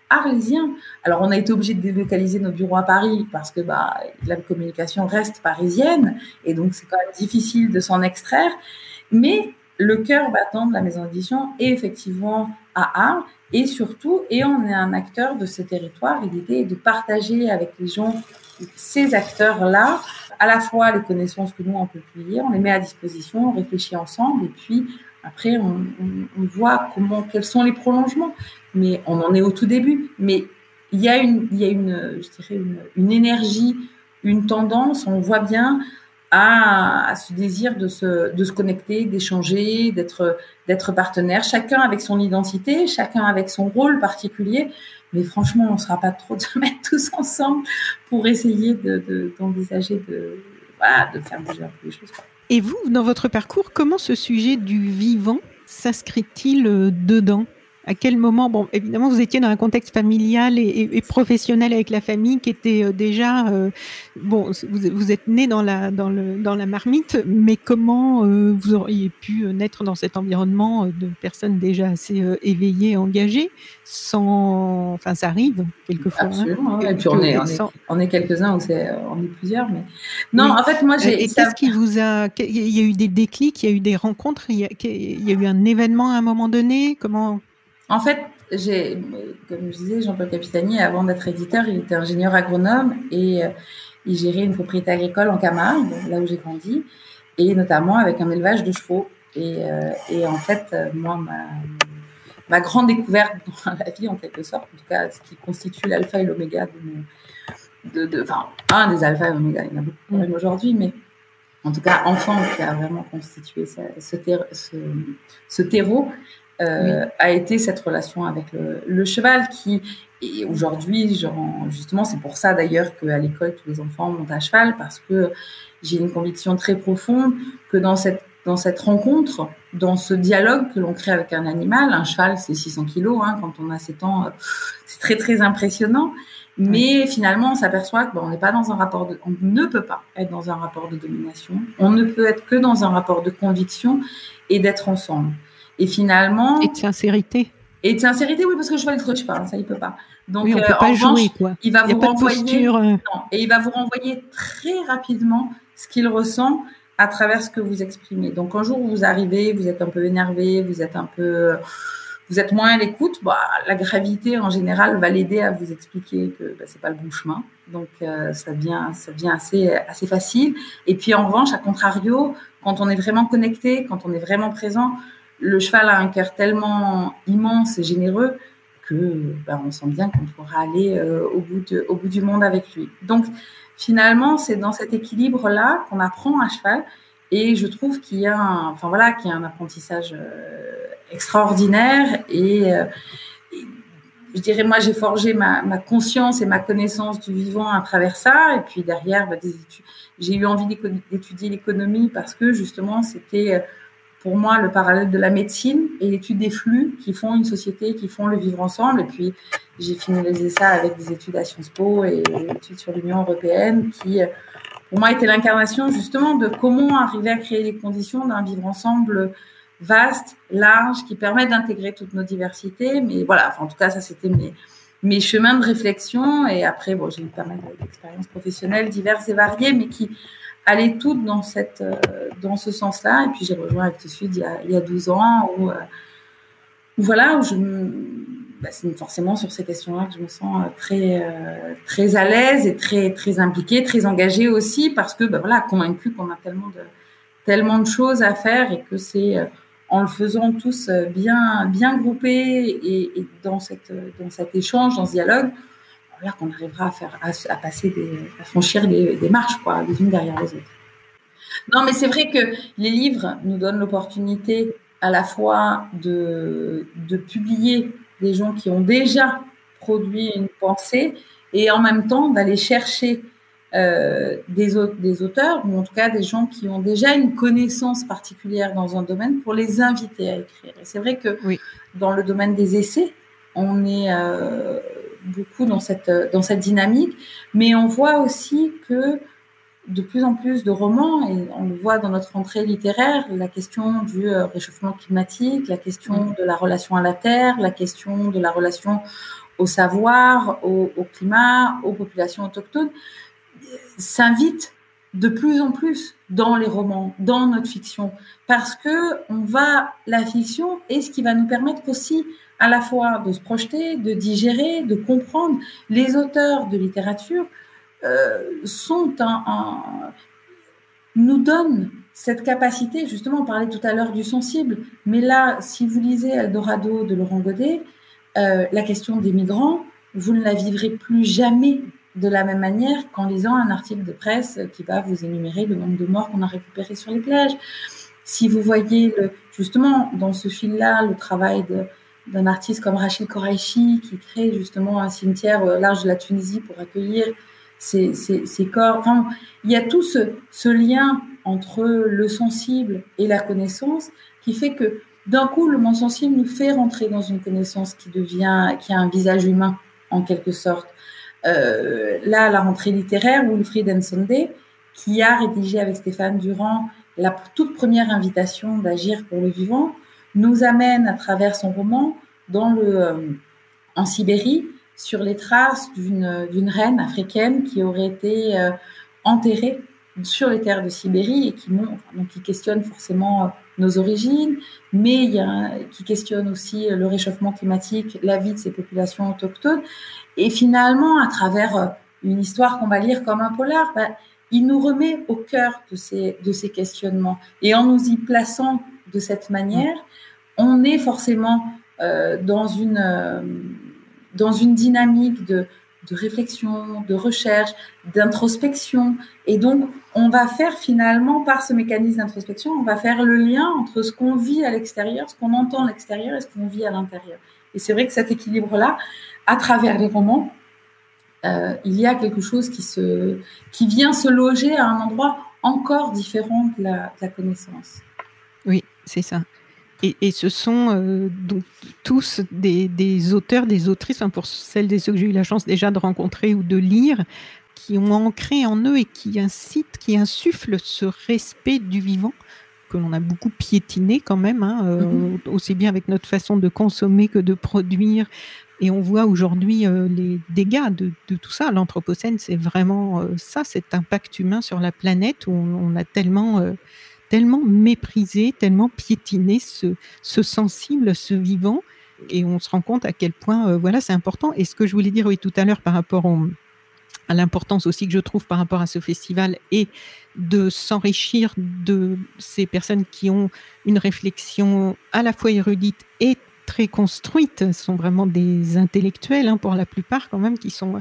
arlésiens. Alors, on a été obligé de délocaliser nos bureaux à Paris parce que la communication reste parisienne et donc c'est quand même difficile de s'en extraire. Mais le cœur battant de la maison d'édition est effectivement à Arles et surtout, et on est un acteur de ce territoire et l'idée est de partager avec les gens, ces acteurs-là, à la fois les connaissances que nous on peut publier, on les met à disposition, on réfléchit ensemble et puis après on voit quels sont les prolongements. Mais on en est au tout début. Mais il y a une énergie, une tendance, on voit bien à ce désir de se connecter, d'échanger, d'être partenaire, chacun avec son identité, chacun avec son rôle particulier. Mais franchement, on ne sera pas trop de se mettre tous ensemble pour essayer d'envisager de faire bouger un peu les choses. Et vous, dans votre parcours, comment ce sujet du vivant s'inscrit-il dedans ? À quel moment, bon, évidemment, vous étiez dans un contexte familial et professionnel avec la famille qui était déjà, vous êtes né dans la marmite, mais comment vous auriez pu naître dans cet environnement de personnes déjà assez éveillées, engagées, enfin, ça arrive quelquefois. Absolument. Et puis on est quelques-uns où on est plusieurs, mais non, oui. En fait, moi, Et qu'est-ce qui vous a, il y a eu des déclics, il y a eu des rencontres, il y a eu un événement à un moment donné, comment? En fait, comme je disais, Jean-Paul Capitani, avant d'être éditeur, il était ingénieur agronome et il gérait une propriété agricole en Camargue, là où j'ai grandi, et notamment avec un élevage de chevaux. Et en fait, moi, ma grande découverte dans la vie, en quelque sorte, en tout cas, ce qui constitue l'alpha et l'oméga un des alpha et l'oméga, il y en a beaucoup quand même aujourd'hui, mais en tout cas, enfant, qui a vraiment constitué ce terreau, a été cette relation avec le cheval qui, et aujourd'hui, justement, c'est pour ça d'ailleurs qu'à l'école, tous les enfants montent à cheval, parce que j'ai une conviction très profonde que dans cette rencontre, dans ce dialogue que l'on crée avec un animal, un cheval, c'est 600 kilos, quand on a 7 ans, c'est très, très impressionnant. Mais finalement, on s'aperçoit qu'on n'est pas dans un rapport on ne peut pas être dans un rapport de domination. On ne peut être que dans un rapport de conviction et d'être ensemble. Et finalement. Et de sincérité. Et de sincérité, oui, parce que je vois le truc, ça, il peut pas. Donc, oui, on peut pas jouer, quoi. Il va vous renvoyer. Non, et il va vous renvoyer très rapidement ce qu'il ressent à travers ce que vous exprimez. Donc, un jour où vous arrivez, vous êtes un peu énervé, vous êtes moins à l'écoute, la gravité en général va l'aider à vous expliquer que c'est pas le bon chemin. Donc ça devient assez facile. Et puis en revanche, à contrario, quand on est vraiment connecté, quand on est vraiment présent, le cheval a un cœur tellement immense et généreux que on sent bien qu'on pourra aller au bout du monde avec lui. Donc finalement, c'est dans cet équilibre-là qu'on apprend à cheval. Et je trouve qu'il y a un apprentissage extraordinaire et je dirais, moi, j'ai forgé ma conscience et ma connaissance du vivant à travers ça. Et puis derrière, j'ai eu envie d'étudier l'économie parce que justement, c'était pour moi le parallèle de la médecine et l'étude des flux qui font une société, qui font le vivre ensemble. Et puis, j'ai finalisé ça avec des études à Sciences Po et des études sur l'Union européenne qui, pour moi, était l'incarnation justement de comment arriver à créer les conditions d'un vivre ensemble vaste, large, qui permet d'intégrer toutes nos diversités. Mais voilà, en tout cas, ça, c'était mes chemins de réflexion. Et après, j'ai eu pas mal d'expériences professionnelles diverses et variées, mais qui allaient toutes dans ce sens-là. Et puis, j'ai rejoint Actes Sud il y a 12 ans, où c'est forcément sur ces questions-là que je me sens très, très à l'aise et très, très impliquée, très engagée aussi, parce que, convaincue qu'on a tellement de choses à faire et que c'est en le faisant tous bien groupés et dans cet échange, dans ce dialogue, qu'on arrivera à franchir des marches, les unes derrière les autres. Non, mais c'est vrai que les livres nous donnent l'opportunité à la fois de publier des gens qui ont déjà produit une pensée et en même temps d'aller chercher des auteurs, ou en tout cas des gens qui ont déjà une connaissance particulière dans un domaine pour les inviter à écrire. Et c'est vrai que dans le domaine des essais, on est beaucoup dans cette dynamique, mais on voit aussi que de plus en plus de romans, et on le voit dans notre entrée littéraire, la question du réchauffement climatique, la question de la relation à la terre, la question de la relation au savoir, au climat, aux populations autochtones, s'invite de plus en plus dans les romans, dans notre fiction, parce que la fiction est ce qui va nous permettre aussi à la fois de se projeter, de digérer, de comprendre. Les auteurs de littérature nous donnent cette capacité, justement, on parlait tout à l'heure du sensible, mais là, si vous lisez Eldorado de Laurent Godet, la question des migrants, vous ne la vivrez plus jamais de la même manière qu'en lisant un article de presse qui va vous énumérer le nombre de morts qu'on a récupérés sur les plages. Si vous voyez justement dans ce film-là le travail d'un artiste comme Rachid Koraïchi qui crée justement un cimetière au large de la Tunisie pour accueillir ces corps. Enfin, il y a tout ce lien entre le sensible et la connaissance qui fait que d'un coup, le monde sensible nous fait rentrer dans une connaissance qui a un visage humain en quelque sorte. Là, à la rentrée littéraire, Wilfried Nsonde, qui a rédigé avec Stéphane Durand la toute première invitation d'agir pour le vivant, nous amène à travers son roman en Sibérie sur les traces d'une reine africaine qui aurait été enterrée sur les terres de Sibérie et qui questionne forcément nos origines, mais qui questionne aussi le réchauffement climatique, la vie de ces populations autochtones. Et finalement, à travers une histoire qu'on va lire comme un polar, il nous remet au cœur de ces questionnements. Et en nous y plaçant de cette manière, on est forcément dans une dynamique de réflexion, de recherche, d'introspection. Et donc, on va faire finalement, par ce mécanisme d'introspection, on va faire le lien entre ce qu'on vit à l'extérieur, ce qu'on entend à l'extérieur et ce qu'on vit à l'intérieur. Et c'est vrai que cet équilibre-là, à travers les romans, il y a quelque chose qui vient se loger à un endroit encore différent de la connaissance. Oui, c'est ça. Et ce sont donc tous des auteurs, des autrices, pour celles et ceux que j'ai eu la chance déjà de rencontrer ou de lire, qui ont ancré en eux et qui insufflent ce respect du vivant que l'on a beaucoup piétiné quand même, aussi bien avec notre façon de consommer que de produire. Et on voit aujourd'hui les dégâts de tout ça. L'Anthropocène, c'est vraiment ça, cet impact humain sur la planète où on a tellement méprisé, tellement piétiné ce sensible, ce vivant. Et on se rend compte à quel point c'est important. Et ce que je voulais dire tout à l'heure par rapport à l'importance aussi que je trouve par rapport à ce festival et de s'enrichir de ces personnes qui ont une réflexion à la fois érudite et très construite, sont vraiment des intellectuels pour la plupart quand même,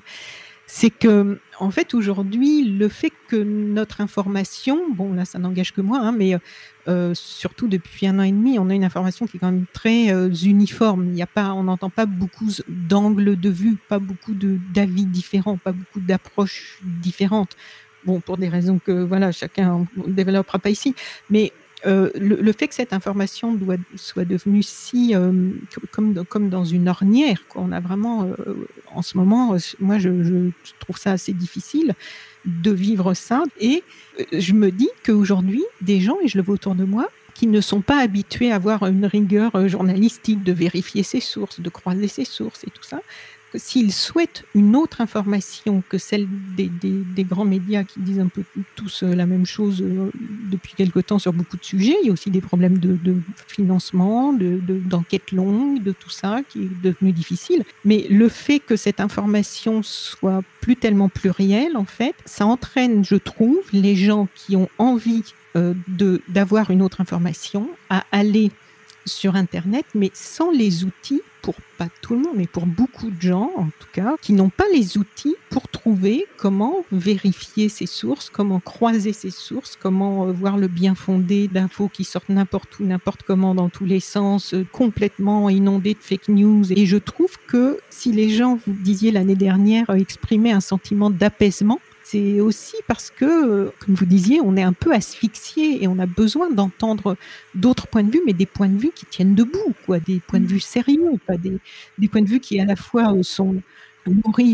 c'est que en fait aujourd'hui le fait que notre information, bon là ça n'engage que moi, mais surtout depuis 1 an et demi, on a une information qui est quand même très uniforme. On n'entend pas beaucoup d'angles de vue, pas beaucoup d'avis différents, pas beaucoup d'approches différentes. Bon, pour des raisons que chacun ne développera pas ici, mais le fait que cette information soit devenue si comme dans une ornière, quoi. On a vraiment en ce moment, moi je trouve ça assez difficile de vivre ça, et je me dis qu'aujourd'hui des gens, et je le vois autour de moi, qui ne sont pas habitués à avoir une rigueur journalistique, de vérifier ses sources, de croiser ses sources et tout ça, que s'ils souhaitent une autre information que celle des grands médias qui disent un peu tous la même chose depuis quelque temps sur beaucoup de sujets, il y a aussi des problèmes de financement, d'enquête longue, de tout ça qui est devenu difficile. Mais le fait que cette information soit plus tellement plurielle, en fait, ça entraîne, je trouve, les gens qui ont envie d'avoir une autre information à aller sur Internet, mais sans les outils, pour pas tout le monde, mais pour beaucoup de gens en tout cas, qui n'ont pas les outils pour trouver comment vérifier ces sources, comment croiser ces sources, comment voir le bien fondé d'infos qui sortent n'importe où, n'importe comment, dans tous les sens, complètement inondées de fake news. Et je trouve que si les gens, vous disiez l'année dernière, exprimaient un sentiment d'apaisement, c'est aussi parce que, comme vous disiez, on est un peu asphyxié et on a besoin d'entendre d'autres points de vue, mais des points de vue qui tiennent debout, quoi, des points de vue sérieux, pas des points de vue qui à la fois sont nourri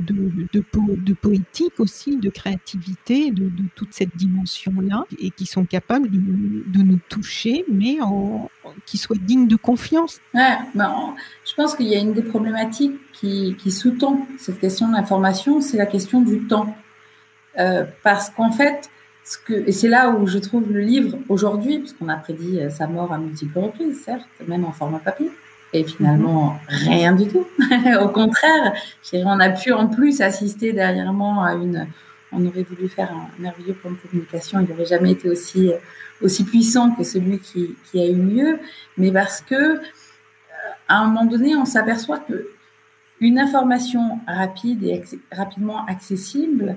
de poétique aussi, de créativité, de toute cette dimension-là, et qui sont capables de nous toucher, mais qui soient dignes de confiance. Ouais, je pense qu'il y a une des problématiques qui sous-tend cette question de l'information, c'est la question du temps. Parce qu'en fait, et c'est là où je trouve le livre aujourd'hui, parce qu'on a prédit sa mort à multiples reprises, certes, même en format papier, et finalement rien du tout. Au contraire, on a pu en plus assister dernièrement à on aurait voulu faire un merveilleux plan de communication, il n'aurait jamais été aussi puissant que celui qui a eu lieu, mais parce que à un moment donné, on s'aperçoit que une information rapide et rapidement accessible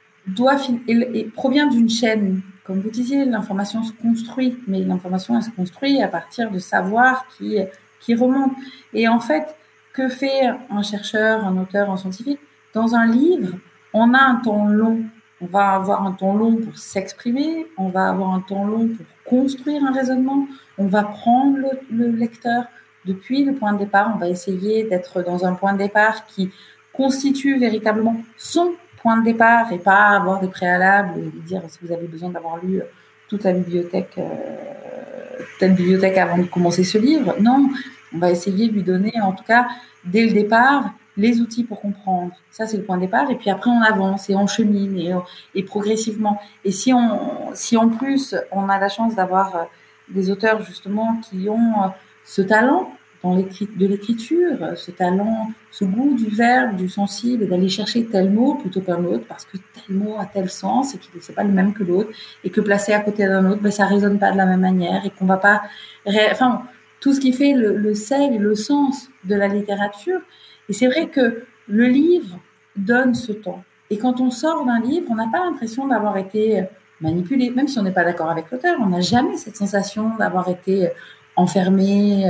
provient d'une chaîne. Comme vous disiez, l'information se construit, mais l'information, elle se construit à partir de savoirs qui remontent. Et en fait, que fait un chercheur, un auteur, un scientifique? Dans un livre, on a un temps long. On va avoir un temps long pour s'exprimer, on va avoir un temps long pour construire un raisonnement, on va prendre le lecteur depuis le point de départ, on va essayer d'être dans un point de départ qui constitue véritablement son point de départ et pas avoir des préalables et dire si vous avez besoin d'avoir lu toute la bibliothèque, telle bibliothèque avant de commencer ce livre. Non, on va essayer de lui donner, en tout cas, dès le départ, les outils pour comprendre. Ça, c'est le point de départ. Et puis après, on avance et on chemine et progressivement. Et si en plus, on a la chance d'avoir des auteurs, justement, qui ont ce talent de l'écriture, ce talent, ce goût du verbe, du sensible, et d'aller chercher tel mot plutôt qu'un autre, parce que tel mot a tel sens et qu'il n'est pas le même que l'autre, et que placé à côté d'un autre, ça résonne pas de la même manière, et qu'on va pas... Enfin, tout ce qui fait le sel et le sens de la littérature. Et c'est vrai que le livre donne ce temps. Et quand on sort d'un livre, on n'a pas l'impression d'avoir été manipulé, même si on n'est pas d'accord avec l'auteur, on n'a jamais cette sensation d'avoir été enfermé,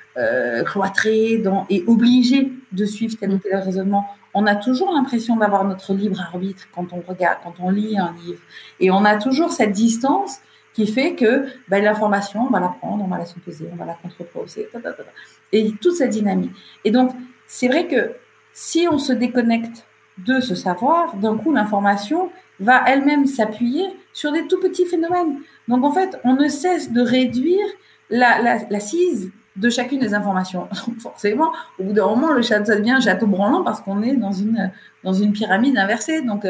cloîtré et obligé de suivre tel ou tel raisonnement. On a toujours l'impression d'avoir notre libre arbitre quand on regarde, quand on lit un livre. Et on a toujours cette distance qui fait que l'information, on va la prendre, on va la supposer, on va la contreposer, et toute cette dynamique. Et donc, c'est vrai que si on se déconnecte de ce savoir, d'un coup, l'information va elle-même s'appuyer sur des tout petits phénomènes. Donc, en fait, on ne cesse de réduire l'assise de chacune des informations. Donc, forcément, au bout d'un moment, ça devient un château branlant parce qu'on est dans une pyramide inversée. Donc,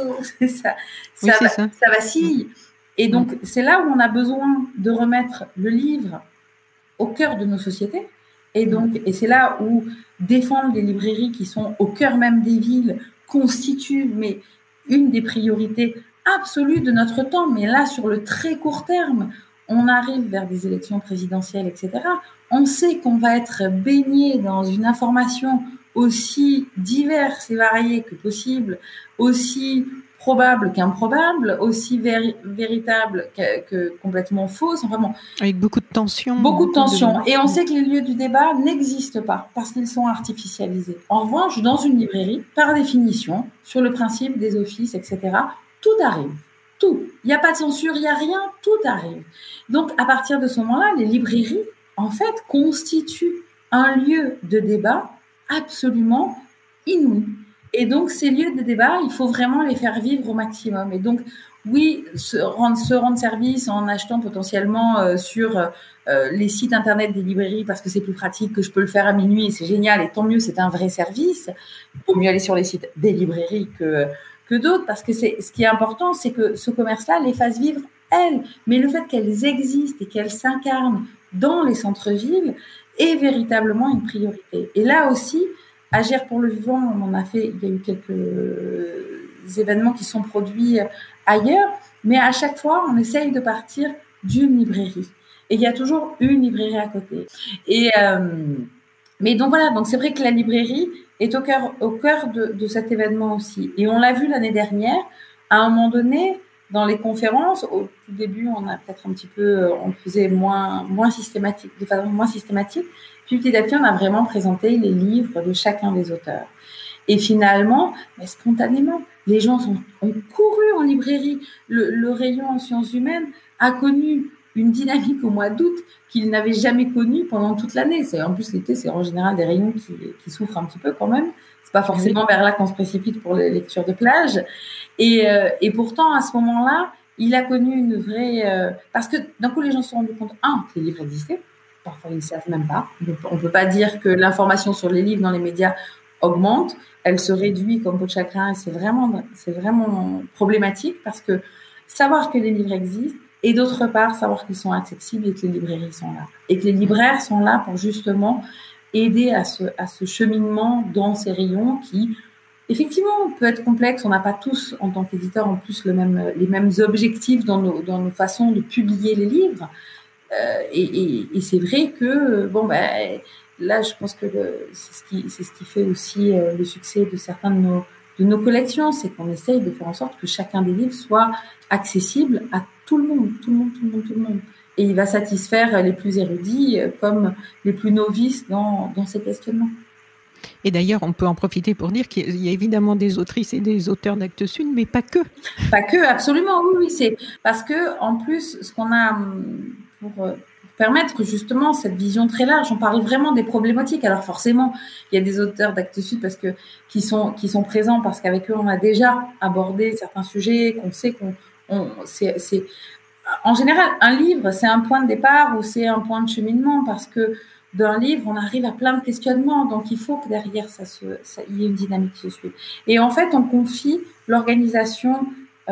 ça vacille. Et donc, c'est là où on a besoin de remettre le livre au cœur de nos sociétés. Et c'est là où défendre les librairies qui sont au cœur même des villes constitue une des priorités absolues de notre temps. Mais là, sur le très court terme, on arrive vers des élections présidentielles, etc. On sait qu'on va être baigné dans une information aussi diverse et variée que possible, aussi probable qu'improbable, aussi véritable que complètement fausse. Enfin bon, avec beaucoup de tension. Beaucoup de tension. Et on sait que les lieux du débat n'existent pas parce qu'ils sont artificialisés. En revanche, dans une librairie, par définition, sur le principe des offices, etc., tout arrive. Tout. Il n'y a pas de censure, il n'y a rien, tout arrive. Donc, à partir de ce moment-là, les librairies, en fait, constituent un lieu de débat absolument inouï. Et donc, ces lieux de débat, il faut vraiment les faire vivre au maximum. Et donc, oui, se rendre service en achetant potentiellement sur les sites internet des librairies parce que c'est plus pratique, que je peux le faire à minuit et c'est génial. Et tant mieux, c'est un vrai service. Il vaut mieux aller sur les sites des librairies que d'autres parce que ce qui est important, c'est que ce commerce-là les fasse vivre elles. Mais le fait qu'elles existent et qu'elles s'incarnent dans les centres-villes est véritablement une priorité. Et là aussi, Agir pour le vivant, on en a fait, il y a eu quelques événements qui sont produits ailleurs, mais à chaque fois, on essaye de partir d'une librairie. Et il y a toujours une librairie à côté. Mais donc voilà, donc c'est vrai que la librairie est au cœur de cet événement aussi. Et on l'a vu l'année dernière, à un moment donné, dans les conférences, au tout début, on a peut-être un petit peu, on faisait moins systématique, de façon moins systématique. Puis petit à petit, on a vraiment présenté les livres de chacun des auteurs. Et finalement, spontanément, les gens ont couru en librairie. Le rayon en sciences humaines a connu une dynamique au mois d'août qu'ils n'avaient jamais connue pendant toute l'année. En plus, l'été, c'est en général des rayons qui souffrent un petit peu quand même. C'est pas forcément vers là qu'on se précipite pour les lectures de plage. Et pourtant, à ce moment-là, il a connu une vraie... parce que d'un coup, les gens se sont rendus compte, que les livres existaient. Parfois, ils ne savent même pas. On ne peut pas dire que l'information sur les livres dans les médias augmente. Elle se réduit comme peau de chagrin et c'est vraiment problématique parce que savoir que les livres existent et d'autre part, savoir qu'ils sont accessibles et que les librairies sont là. Et que les libraires sont là pour justement aider à ce cheminement dans ces rayons qui... Effectivement, peut être complexe. On n'a pas tous, en tant qu'éditeur, en plus les mêmes objectifs dans nos façons de publier les livres. Et c'est vrai que là, je pense que c'est ce qui fait aussi le succès de certains de nos collections, c'est qu'on essaye de faire en sorte que chacun des livres soit accessible à tout le monde. Et il va satisfaire les plus érudits comme les plus novices dans ces questionnements. Et d'ailleurs, on peut en profiter pour dire qu'il y a évidemment des autrices et des auteurs d'Actes Sud, mais pas que. Pas que, absolument, oui. C'est parce que, en plus, ce qu'on a pour permettre justement cette vision très large, on parle vraiment des problématiques. Alors forcément, il y a des auteurs d'Actes Sud qui sont présents parce qu'avec eux, on a déjà abordé certains sujets, qu'on sait c'est en général, un livre, c'est un point de départ ou c'est un point de cheminement parce que d'un livre, on arrive à plein de questionnements. Donc, il faut que derrière, il y ait une dynamique qui se suive. Et en fait, on confie l'organisation,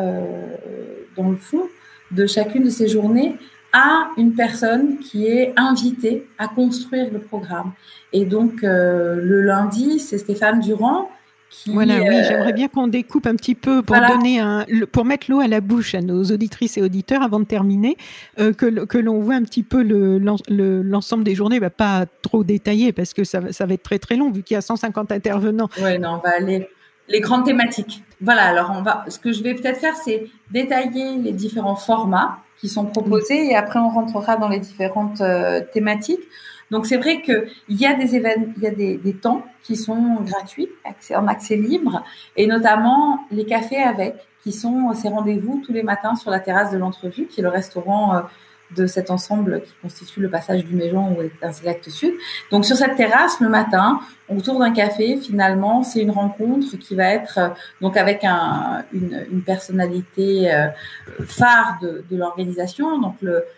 dans le fond, de chacune de ces journées à une personne qui est invitée à construire le programme. Et donc, le lundi, c'est Stéphane Durand, oui, j'aimerais bien qu'on découpe un petit peu pour pour mettre l'eau à la bouche à nos auditrices et auditeurs avant de terminer, que l'on voit un petit peu l'ensemble des journées, pas trop détaillé parce que ça va être très très long vu qu'il y a 150 intervenants. Oui, non, on va aller les grandes thématiques. Voilà, alors ce que je vais peut-être faire, c'est détailler les différents formats qui sont proposés et après on rentrera dans les différentes thématiques. Donc, c'est vrai qu'il y a des événements, il y a des temps qui sont gratuits, en accès libre, et notamment les cafés avec, qui sont ces rendez-vous tous les matins sur la terrasse de l'Entrevue, qui est le restaurant de cet ensemble qui constitue le passage du Méjean ou l'Actes Sud. Donc, sur cette terrasse, le matin, autour d'un café, finalement, c'est une rencontre qui va être donc avec une personnalité phare de l'organisation. Donc,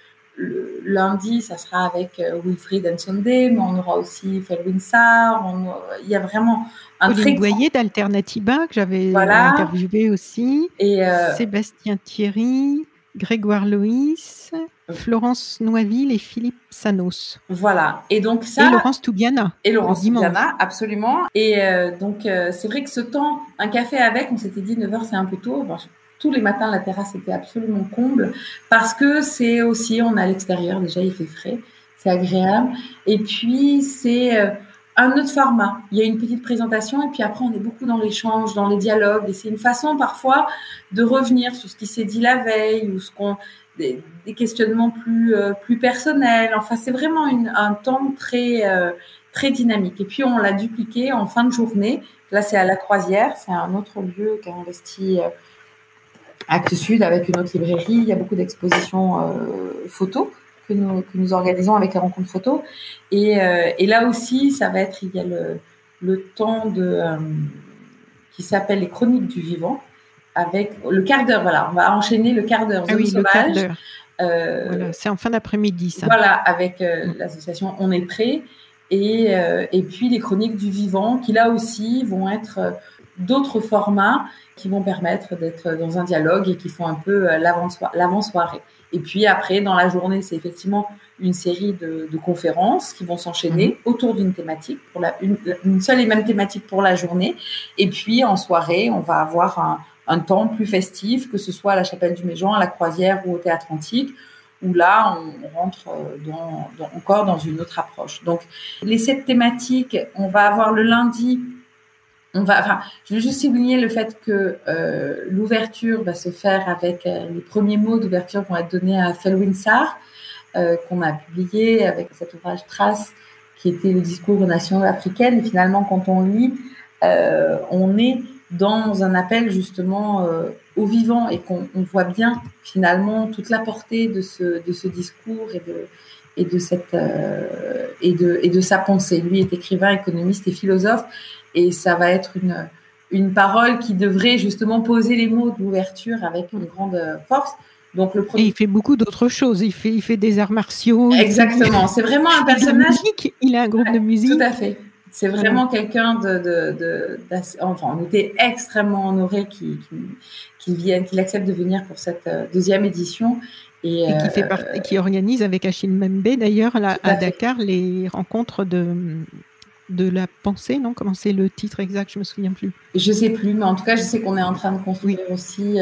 le lundi, ça sera avec Wilfried Nsonde, mais on aura aussi Felwine Sarr. Il y a vraiment un Pauline Boyer d'Alternativa, que j'avais interviewé aussi. Et Sébastien Thierry, Grégoire Loïs, Florence Noiville et Philippe Sanos. Voilà. Et donc et Laurence Toubiana. Et Laurence Toubiana, absolument. Et donc, c'est vrai que ce temps, un café avec, on s'était dit 9h, c'est un peu tôt. Tous les matins, la terrasse était absolument comble parce que c'est aussi, on est à l'extérieur, déjà, il fait frais, c'est agréable. Et puis, c'est un autre format. Il y a une petite présentation et puis après, on est beaucoup dans l'échange, dans les dialogues. Et c'est une façon parfois de revenir sur ce qui s'est dit la veille ou des questionnements plus personnels. Enfin, c'est vraiment un temps très, très dynamique. Et puis, on l'a dupliqué en fin de journée. Là, c'est à la Croisière. C'est un autre lieu qui a investi Actes Sud avec une autre librairie. Il y a beaucoup d'expositions photos que nous organisons avec les rencontres photos. Et là aussi, ça va être, il y a le temps qui s'appelle les Chroniques du Vivant, avec le quart d'heure. Voilà, on va enchaîner le quart d'heure Zone Sauvage. Le quart d'heure. Voilà, c'est en fin d'après-midi, ça. Voilà, avec l'association On est prêt. Et puis les Chroniques du Vivant, qui là aussi vont être d'autres formats qui vont permettre d'être dans un dialogue et qui font un peu l'avant-soirée. Et puis après, dans la journée, c'est effectivement une série de conférences qui vont s'enchaîner autour d'une thématique, une seule et même thématique pour la journée. Et puis en soirée, on va avoir un temps plus festif, que ce soit à la Chapelle du Méjean, à la Croisière ou au Théâtre Antique, où là, on rentre encore dans une autre approche. Donc, les 7 thématiques, on va avoir le lundi... je veux juste souligner le fait que l'ouverture va se faire avec les premiers mots d'ouverture vont être donnés à Felwine Sarr, qu'on a publié avec cet ouvrage Trace, qui était le discours aux nations africaines. Et finalement, quand on lit, on est dans un appel justement au vivant, et qu'on voit bien finalement toute la portée de ce discours et de sa pensée. Lui est écrivain, économiste et philosophe, et ça va être une parole qui devrait justement poser les mots de l'ouverture avec une grande force. Donc Et il fait beaucoup d'autres choses. Il fait des arts martiaux. Exactement. C'est vraiment un personnage. Il a un groupe de musique. Tout à fait. C'est vraiment quelqu'un enfin, on était extrêmement honorés qu'il accepte de venir pour cette deuxième édition. Et qui organise avec Achille Mbembe, d'ailleurs, à Dakar, les rencontres de la pensée, non? Comment c'est le titre exact? Je me souviens plus. Je sais plus, mais en tout cas, je sais qu'on est en train de construire aussi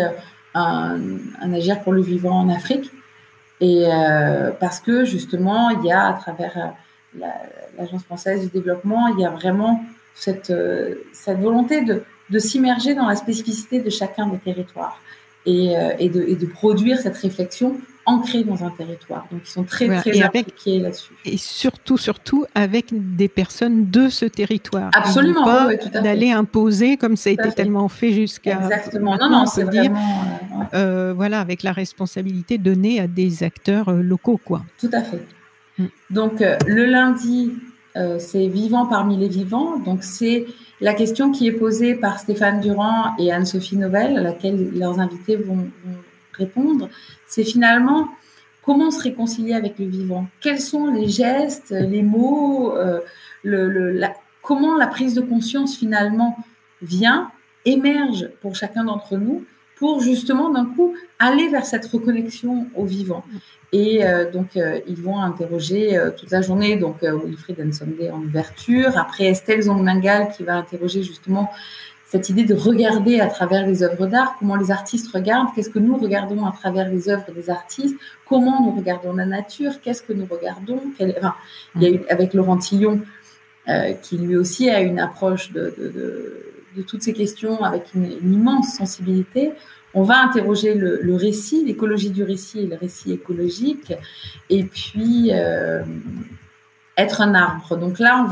un agir pour le vivant en Afrique. Et parce que justement, il y a à travers l'Agence française du développement, il y a vraiment cette volonté de s'immerger dans la spécificité de chacun des territoires et de produire cette réflexion ancrée dans un territoire. Donc, ils sont très impliqués là-dessus. Et surtout avec des personnes de ce territoire. Absolument, pas oui, tout à fait. D'aller imposer comme ça a été tellement fait jusqu'à... Exactement. Non, c'est vraiment... voilà, avec la responsabilité donnée à des acteurs locaux, quoi. Tout à fait. Donc, le lundi, c'est Vivant parmi les vivants. Donc, c'est la question qui est posée par Stéphane Durand et Anne-Sophie Novelle, à laquelle leurs invités vont répondre. C'est finalement comment se réconcilier avec le vivant. Quels sont les gestes, les mots, comment la prise de conscience finalement émerge pour chacun d'entre nous, pour justement d'un coup aller vers cette reconnexion au vivant. Et donc, ils vont interroger toute la journée, donc Wilfried Nsonde en ouverture, après Estelle Zongmangal qui va interroger justement cette idée de regarder à travers les œuvres d'art, comment les artistes regardent, qu'est-ce que nous regardons à travers les œuvres des artistes, comment nous regardons la nature, qu'est-ce que nous regardons, il y a eu avec Laurent Tillon, qui lui aussi a une approche de toutes ces questions avec une immense sensibilité. On va interroger le récit, l'écologie du récit et le récit écologique, et puis être un arbre. Donc là,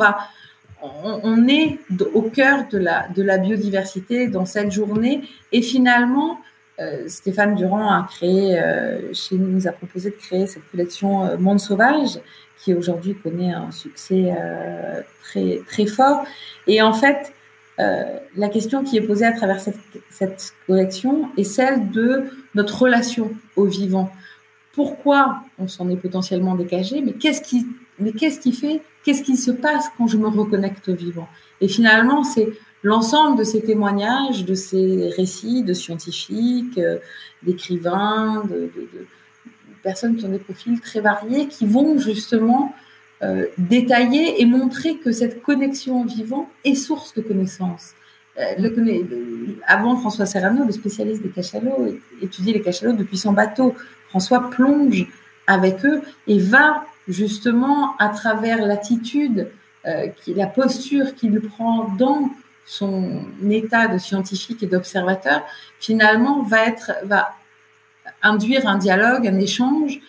on est au cœur de la biodiversité dans cette journée, et finalement, Stéphane Durand a créé, nous a proposé de créer cette collection Monde Sauvage, qui aujourd'hui connaît un succès très, très fort. Et en fait, la question qui est posée à travers cette collection est celle de notre relation au vivant. Pourquoi on s'en est potentiellement décagé, mais qu'est-ce qui se passe quand je me reconnecte au vivant? Et finalement, c'est l'ensemble de ces témoignages, de ces récits de scientifiques, d'écrivains, de personnes qui ont des profils très variés, qui vont justement détailler et montrer que cette connexion au vivant est source de connaissances. Avant, François Serrano, le spécialiste des cachalots, étudiait les cachalots depuis son bateau. François plonge avec eux et va justement, à travers l'attitude, la posture qu'il prend dans son état de scientifique et d'observateur, finalement va induire un dialogue, un échange,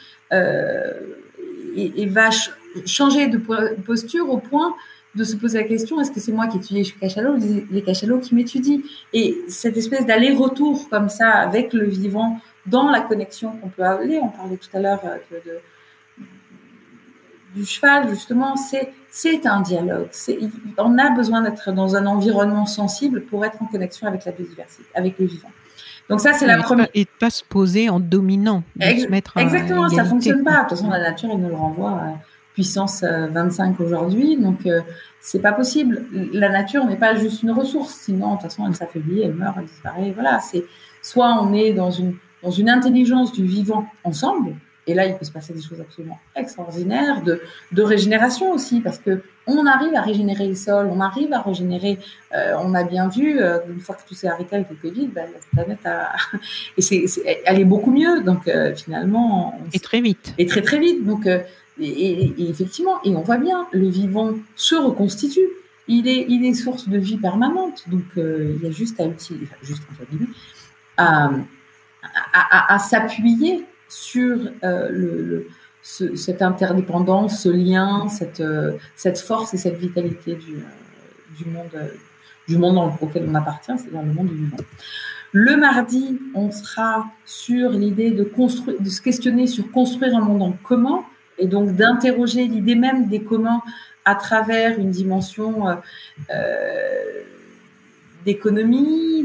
et va changer de posture au point de se poser la question, est-ce que c'est moi qui étudie les cachalots ou les cachalots qui m'étudient? Et cette espèce d'aller-retour comme ça avec le vivant dans la connexion qu'on peut avoir, on parlait tout à l'heure du cheval, justement, c'est un dialogue. On a besoin d'être dans un environnement sensible pour être en connexion avec la biodiversité, avec le vivant. Donc ça, c'est la première. Et de ne pas se poser en dominant, de se mettre exactement, à ça ne fonctionne pas. De toute façon, la nature, elle nous le renvoie à puissance 25 aujourd'hui, donc c'est pas possible. La nature n'est pas juste une ressource, sinon, de toute façon, elle s'affaiblit, elle meurt, elle disparaît. Voilà, soit on est dans une intelligence du vivant ensemble, et là, il peut se passer des choses absolument extraordinaires, de régénération aussi, parce que on arrive à régénérer le sol, on arrive à régénérer. On a bien vu, une fois que tout s'est arrêté avec le Covid, la planète elle est beaucoup mieux. Donc finalement, et très vite. Et très très vite. Donc et effectivement, et on voit bien, le vivant se reconstitue. Il est source de vie permanente. Donc il y a juste à utiliser, à s'appuyer sur cette interdépendance, ce lien, cette force et cette vitalité du monde du monde auquel on appartient, c'est-à-dire le monde du vivant. Le mardi, on sera sur l'idée de se questionner sur construire un monde en commun, et donc d'interroger l'idée même des communs à travers une dimension d'économie,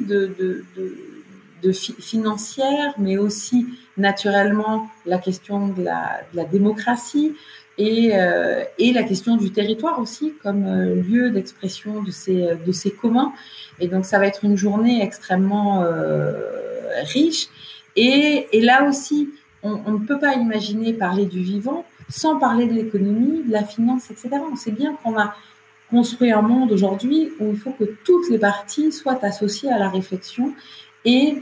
financière, mais aussi naturellement la question de la démocratie et la question du territoire aussi comme lieu d'expression de ces communs. Et donc ça va être une journée extrêmement riche. Et là aussi, on ne peut pas imaginer parler du vivant sans parler de l'économie, de la finance, etc. On sait bien qu'on a construit un monde aujourd'hui où il faut que toutes les parties soient associées à la réflexion et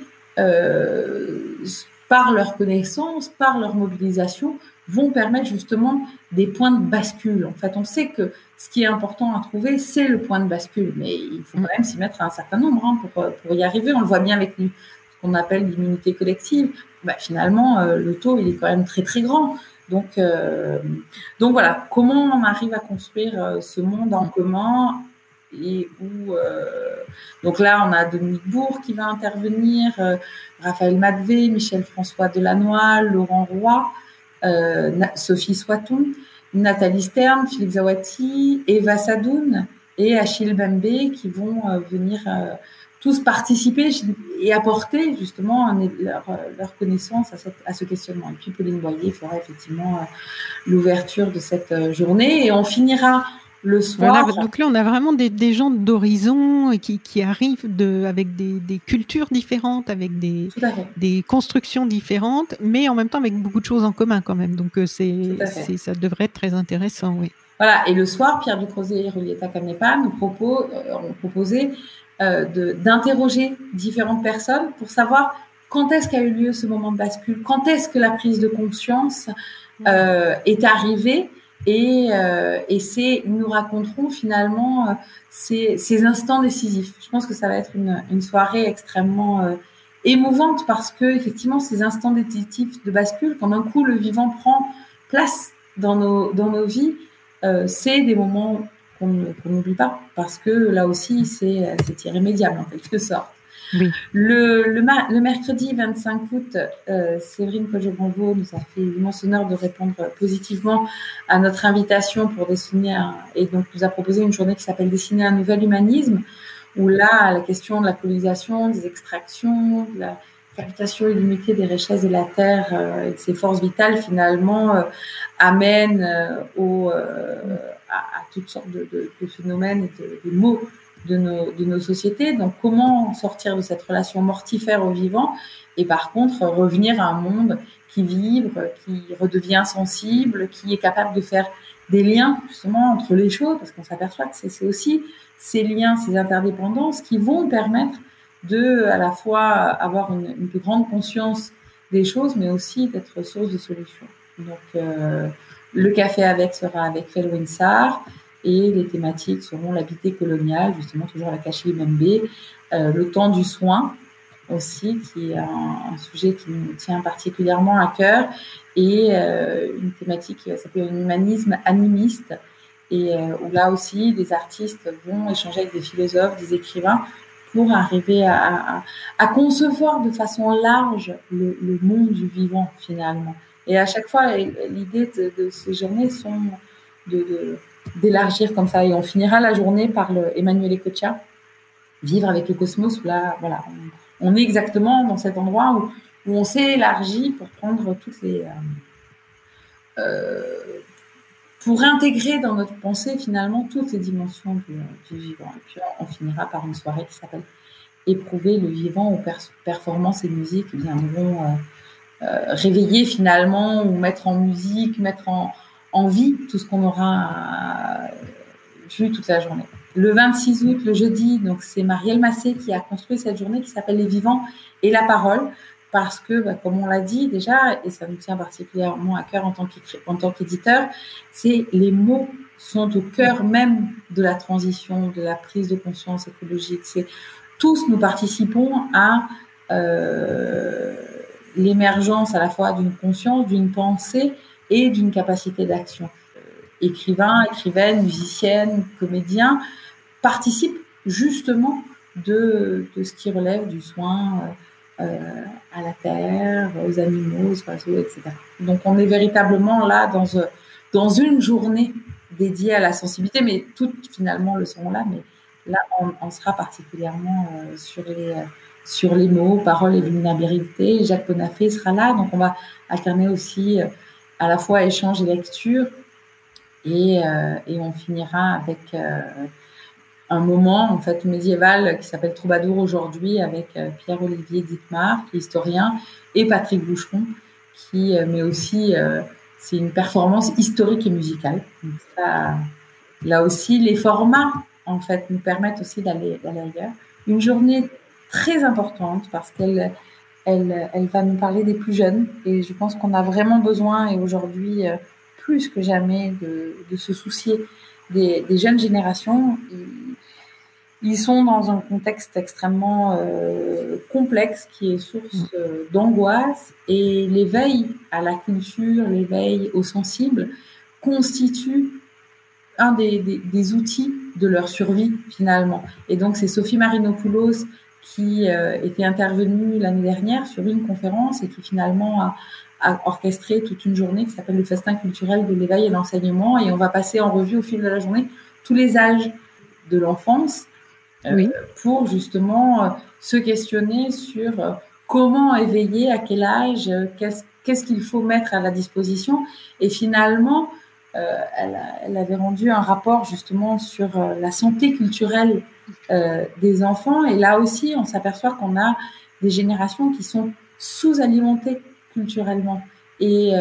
par leur connaissance, par leur mobilisation, vont permettre justement des points de bascule. En fait, on sait que ce qui est important à trouver, c'est le point de bascule, mais il faut quand même s'y mettre un certain nombre pour y arriver. On le voit bien avec ce qu'on appelle l'immunité collective. Finalement, le taux, il est quand même très, très grand. Donc voilà, comment on arrive à construire ce monde en commun et où donc là on a Dominique Bourg qui va intervenir, Raphaël Madvé, Michel-François Delannoy, Laurent Roy, Sophie Soiton, Nathalie Stern, Philippe Zawati, Eva Sadoun et Achille Bembé qui vont venir tous participer et apporter justement leur connaissance à ce questionnement. Et puis Pauline Boyer fera effectivement l'ouverture de cette journée et on finira le soir. Voilà, donc là, on a vraiment des gens d'horizon qui arrivent avec des cultures différentes, avec des constructions différentes, mais en même temps avec beaucoup de choses en commun quand même. Donc ça devrait être très intéressant, oui. Voilà, et le soir, Pierre Ducrozet et Julieta Canepa ont proposé d'interroger différentes personnes pour savoir quand est-ce qu'a eu lieu ce moment de bascule, quand est-ce que la prise de conscience est arrivée. Et ils nous raconteront finalement ces instants décisifs. Je pense que ça va être une soirée extrêmement émouvante parce que effectivement ces instants décisifs de bascule, quand d'un coup le vivant prend place dans nos vies, c'est des moments qu'on n'oublie pas parce que là aussi c'est irrémédiable en quelque sorte. Oui. Le mercredi 25 août, Séverine Cogebanvaux nous a fait l'immense honneur de répondre positivement à notre invitation pour dessiner et donc nous a proposé une journée qui s'appelle Dessiner un nouvel humanisme, où là, la question de la colonisation, des extractions, de la captation illimitée des richesses de la terre et de ses forces vitales finalement amène à toutes sortes de phénomènes et de maux de nos sociétés. Donc, comment sortir de cette relation mortifère au vivant et par contre revenir à un monde qui vibre, qui redevient sensible, qui est capable de faire des liens justement entre les choses, parce qu'on s'aperçoit que c'est aussi ces liens, ces interdépendances qui vont permettre de à la fois avoir une plus grande conscience des choses, mais aussi d'être source de solutions. Donc, le café avec sera avec Felwine Sarr. Et les thématiques seront l'habité colonial, justement toujours avec Achille Bembé, le temps du soin aussi, qui est un sujet qui nous tient particulièrement à cœur, et une thématique qui s'appelle l'humanisme animiste, et où là aussi des artistes vont échanger avec des philosophes, des écrivains, pour arriver à concevoir de façon large le monde du vivant finalement. Et à chaque fois, l'idée de ces journées sont d'élargir comme ça, et on finira la journée par Emmanuel Ecocha, vivre avec le cosmos, où là, voilà, on est exactement dans cet endroit où on s'est élargi pour prendre toutes les pour intégrer dans notre pensée finalement toutes les dimensions du vivant. Et puis on finira par une soirée qui s'appelle Éprouver le vivant, où performances et musique viendront réveiller finalement, ou mettre en musique, mettre en vie tout ce qu'on aura vu toute la journée. Le 26 août, le jeudi, donc c'est Marielle Massé qui a construit cette journée qui s'appelle Les Vivants et la Parole, parce que, comme on l'a dit déjà, et ça nous tient particulièrement à cœur en tant qu'éditeur, c'est les mots sont au cœur même de la transition, de la prise de conscience écologique. Tous nous participons à l'émergence à la fois d'une conscience, d'une pensée et d'une capacité d'action. Écrivains, écrivaines, musiciennes, comédiens participent justement de ce qui relève du soin à la terre, aux animaux, aux oiseaux, etc. Donc, on est véritablement là dans une journée dédiée à la sensibilité, mais toutes finalement le seront là, mais là, on sera particulièrement sur les mots, paroles et vulnérabilité. Jacques Bonafé sera là, donc on va alterner aussi à la fois échange et lecture, et on finira avec un moment en fait médiéval qui s'appelle Troubadour aujourd'hui, avec Pierre-Olivier Dittmar, qui est historien, et Patrick Boucheron, qui mais aussi c'est une performance historique et musicale. Donc ça, là aussi, les formats en fait nous permettent aussi d'aller ailleurs. Une journée très importante parce qu'elle va nous parler des plus jeunes, et je pense qu'on a vraiment besoin, et aujourd'hui plus que jamais, de se soucier des jeunes générations. Ils sont dans un contexte extrêmement complexe qui est source d'angoisse, et l'éveil à la culture, l'éveil aux sensibles constitue un des outils de leur survie finalement. Et donc c'est Sophie Marinopoulos qui était intervenue l'année dernière sur une conférence et qui finalement a orchestré toute une journée qui s'appelle le festin culturel de l'éveil et l'enseignement, et on va passer en revue au fil de la journée tous les âges de l'enfance pour justement se questionner sur comment éveiller, à quel âge, qu'est-ce qu'il faut mettre à la disposition. Et finalement, elle avait rendu un rapport justement sur la santé culturelle des enfants. Et là aussi, on s'aperçoit qu'on a des générations qui sont sous-alimentées culturellement. Et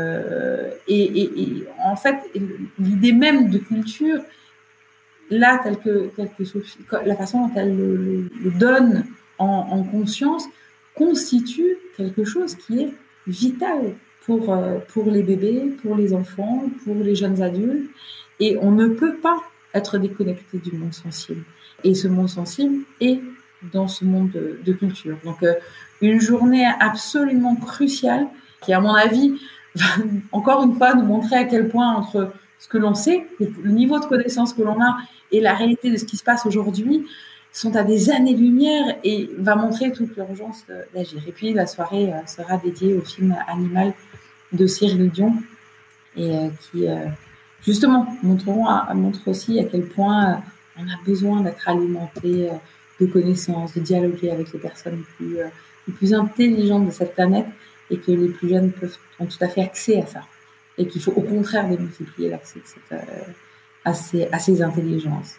en fait, l'idée même de culture, là, telle que Sophie, la façon dont elle le donne en conscience, constitue quelque chose qui est vital pour les bébés, pour les enfants, pour les jeunes adultes. Et on ne peut pas être déconnecté du monde sensible. Et ce monde sensible est dans ce monde de culture. Donc, une journée absolument cruciale qui, à mon avis, va encore une fois nous montrer à quel point, entre ce que l'on sait, le niveau de connaissance que l'on a et la réalité de ce qui se passe aujourd'hui, sont à des années-lumière, et va montrer toute l'urgence d'agir. Et puis la soirée sera dédiée au film Animal de Cyril Dion, et qui justement montre aussi à quel point on a besoin d'être alimenté de connaissances, de dialoguer avec les personnes les plus intelligentes de cette planète, et que les plus jeunes ont tout à fait accès à ça, et qu'il faut au contraire démultiplier l'accès à ces intelligences.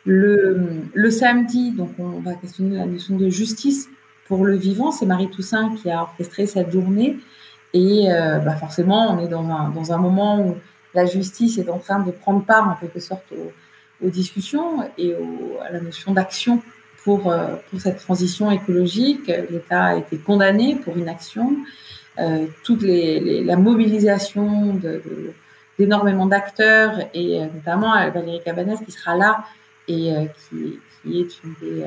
Le samedi, donc on va questionner la notion de justice pour le vivant. C'est Marie Toussaint qui a orchestré cette journée, et forcément on est dans un moment où la justice est en train de prendre part en quelque sorte aux discussions et à la notion d'action pour cette transition écologique. L'État a été condamné pour inaction. Toute la mobilisation d'énormément d'acteurs, et notamment Valérie Cabanès qui sera là, et qui est une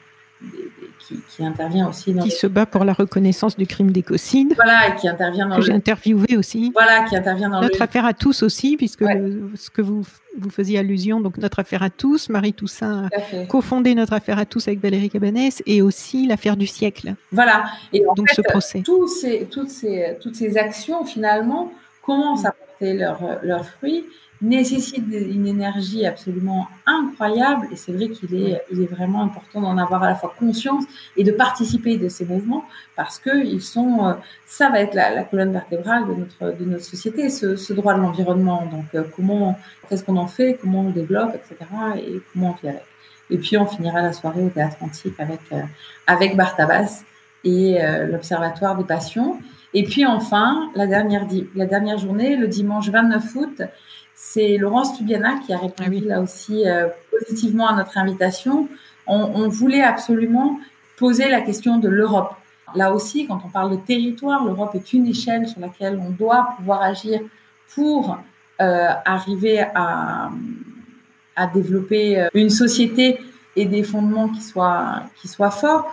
qui intervient aussi qui se bat pour la reconnaissance du crime d'écocide. Voilà, et qui intervient dans que j'ai interviewé aussi. Voilà, qui intervient dans notre affaire à tous aussi, puisque ce que vous faisiez allusion, donc notre affaire à tous, Marie Toussaint a cofondé notre affaire à tous avec Valérie Cabanès, et aussi l'affaire du siècle. Voilà. Et en donc fait, ce procès. Toutes ces actions finalement commencent à porter leurs fruits, nécessitent une énergie absolument incroyable, et c'est vrai qu'il est vraiment important d'en avoir à la fois conscience et de participer de ces mouvements, parce que ça va être la colonne vertébrale de notre société, ce droit de l'environnement. Donc qu'est-ce qu'on en fait, comment on le développe, etc., et comment on vit avec. Et puis on finira la soirée au Théâtre Antique avec Barthabas et l'Observatoire des Passions. Et puis enfin, la dernière journée, le dimanche 29 août, c'est Laurence Tubiana qui a répondu là aussi positivement à notre invitation. On voulait absolument poser la question de l'Europe. Là aussi, quand on parle de territoire, l'Europe est une échelle sur laquelle on doit pouvoir agir pour arriver à développer une société et des fondements qui soient forts.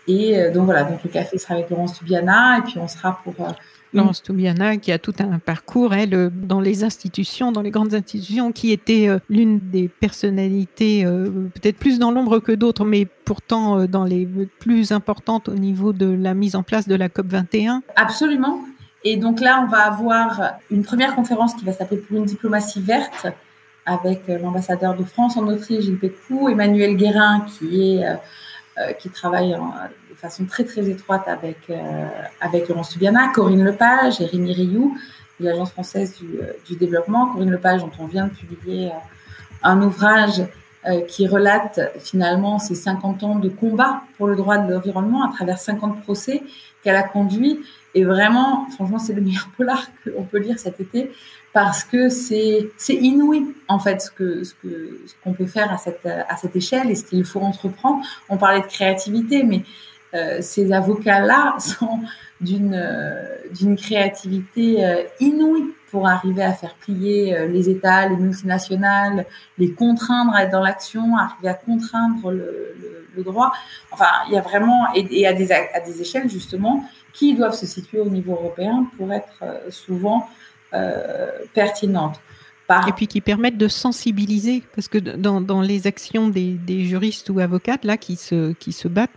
Et donc voilà, donc le café sera avec Laurence Toubiana, et puis on sera pour... Laurence Toubiana, qui a tout un parcours, elle, dans les institutions, dans les grandes institutions, qui était l'une des personnalités, peut-être plus dans l'ombre que d'autres, mais pourtant dans les plus importantes au niveau de la mise en place de la COP21. Absolument. Et donc là, on va avoir une première conférence qui va s'appeler Pour une diplomatie verte, avec l'ambassadeur de France en Autriche, Gilles Pécou, Emmanuel Guérin, qui travaille de façon très très étroite avec Laurence Toubiana, Corinne Lepage et Rémi Rioux, de l'Agence française du développement. Corinne Lepage, dont on vient de publier un ouvrage qui relate finalement ces 50 ans de combat pour le droit de l'environnement à travers 50 procès qu'elle a conduits. Et vraiment, franchement, c'est le meilleur polar qu'on peut lire cet été, parce que c'est inouï, en fait, ce qu'on peut faire à cette échelle et ce qu'il faut entreprendre. On parlait de créativité, mais ces avocats-là sont d'une créativité inouïe pour arriver à faire plier les États, les multinationales, les contraindre à être dans l'action, arriver à contraindre le droit. Enfin, il y a vraiment, et à des échelles, justement, qui doivent se situer au niveau européen pour être souvent pertinentes. Et puis qui permettent de sensibiliser, parce que dans les actions des juristes ou avocates là qui se battent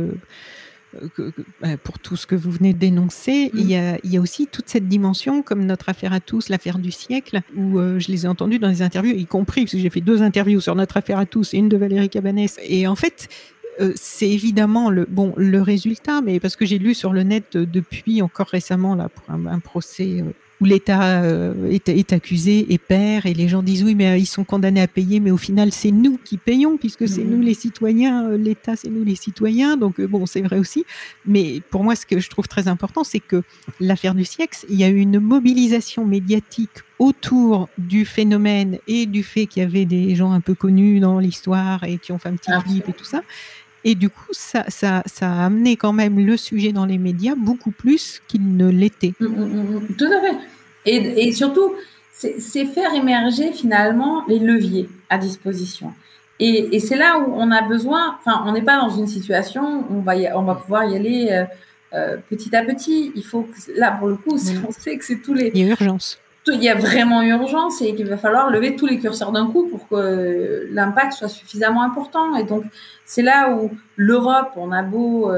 pour tout ce que vous venez de dénoncer, il y a aussi toute cette dimension, comme notre affaire à tous, l'affaire du siècle, où je les ai entendus dans les interviews, y compris, parce que j'ai fait 2 interviews sur notre affaire à tous et une de Valérie Cabanès, et en fait, c'est évidemment le résultat, mais parce que j'ai lu sur le net depuis encore récemment là, pour un procès où l'État est accusé et perd, et les gens disent oui, mais ils sont condamnés à payer, mais au final c'est nous qui payons, puisque c'est nous les citoyens, l'État c'est nous les citoyens, donc bon, c'est vrai aussi. Mais pour moi, ce que je trouve très important, c'est que l'affaire du siècle, il y a eu une mobilisation médiatique autour du phénomène et du fait qu'il y avait des gens un peu connus dans l'histoire et qui ont fait un petit clip et tout ça. Et du coup, ça a amené quand même le sujet dans les médias beaucoup plus qu'il ne l'était. Tout à fait. Et surtout, c'est faire émerger finalement les leviers à disposition. Et c'est là où on a besoin, enfin, on n'est pas dans une situation où on va pouvoir y aller petit à petit. Il faut que, là, pour le coup, on sait que c'est tous les... Il y a urgence. Il y a vraiment urgence et qu'il va falloir lever tous les curseurs d'un coup pour que l'impact soit suffisamment important. Et donc, c'est là où l'Europe, on a beau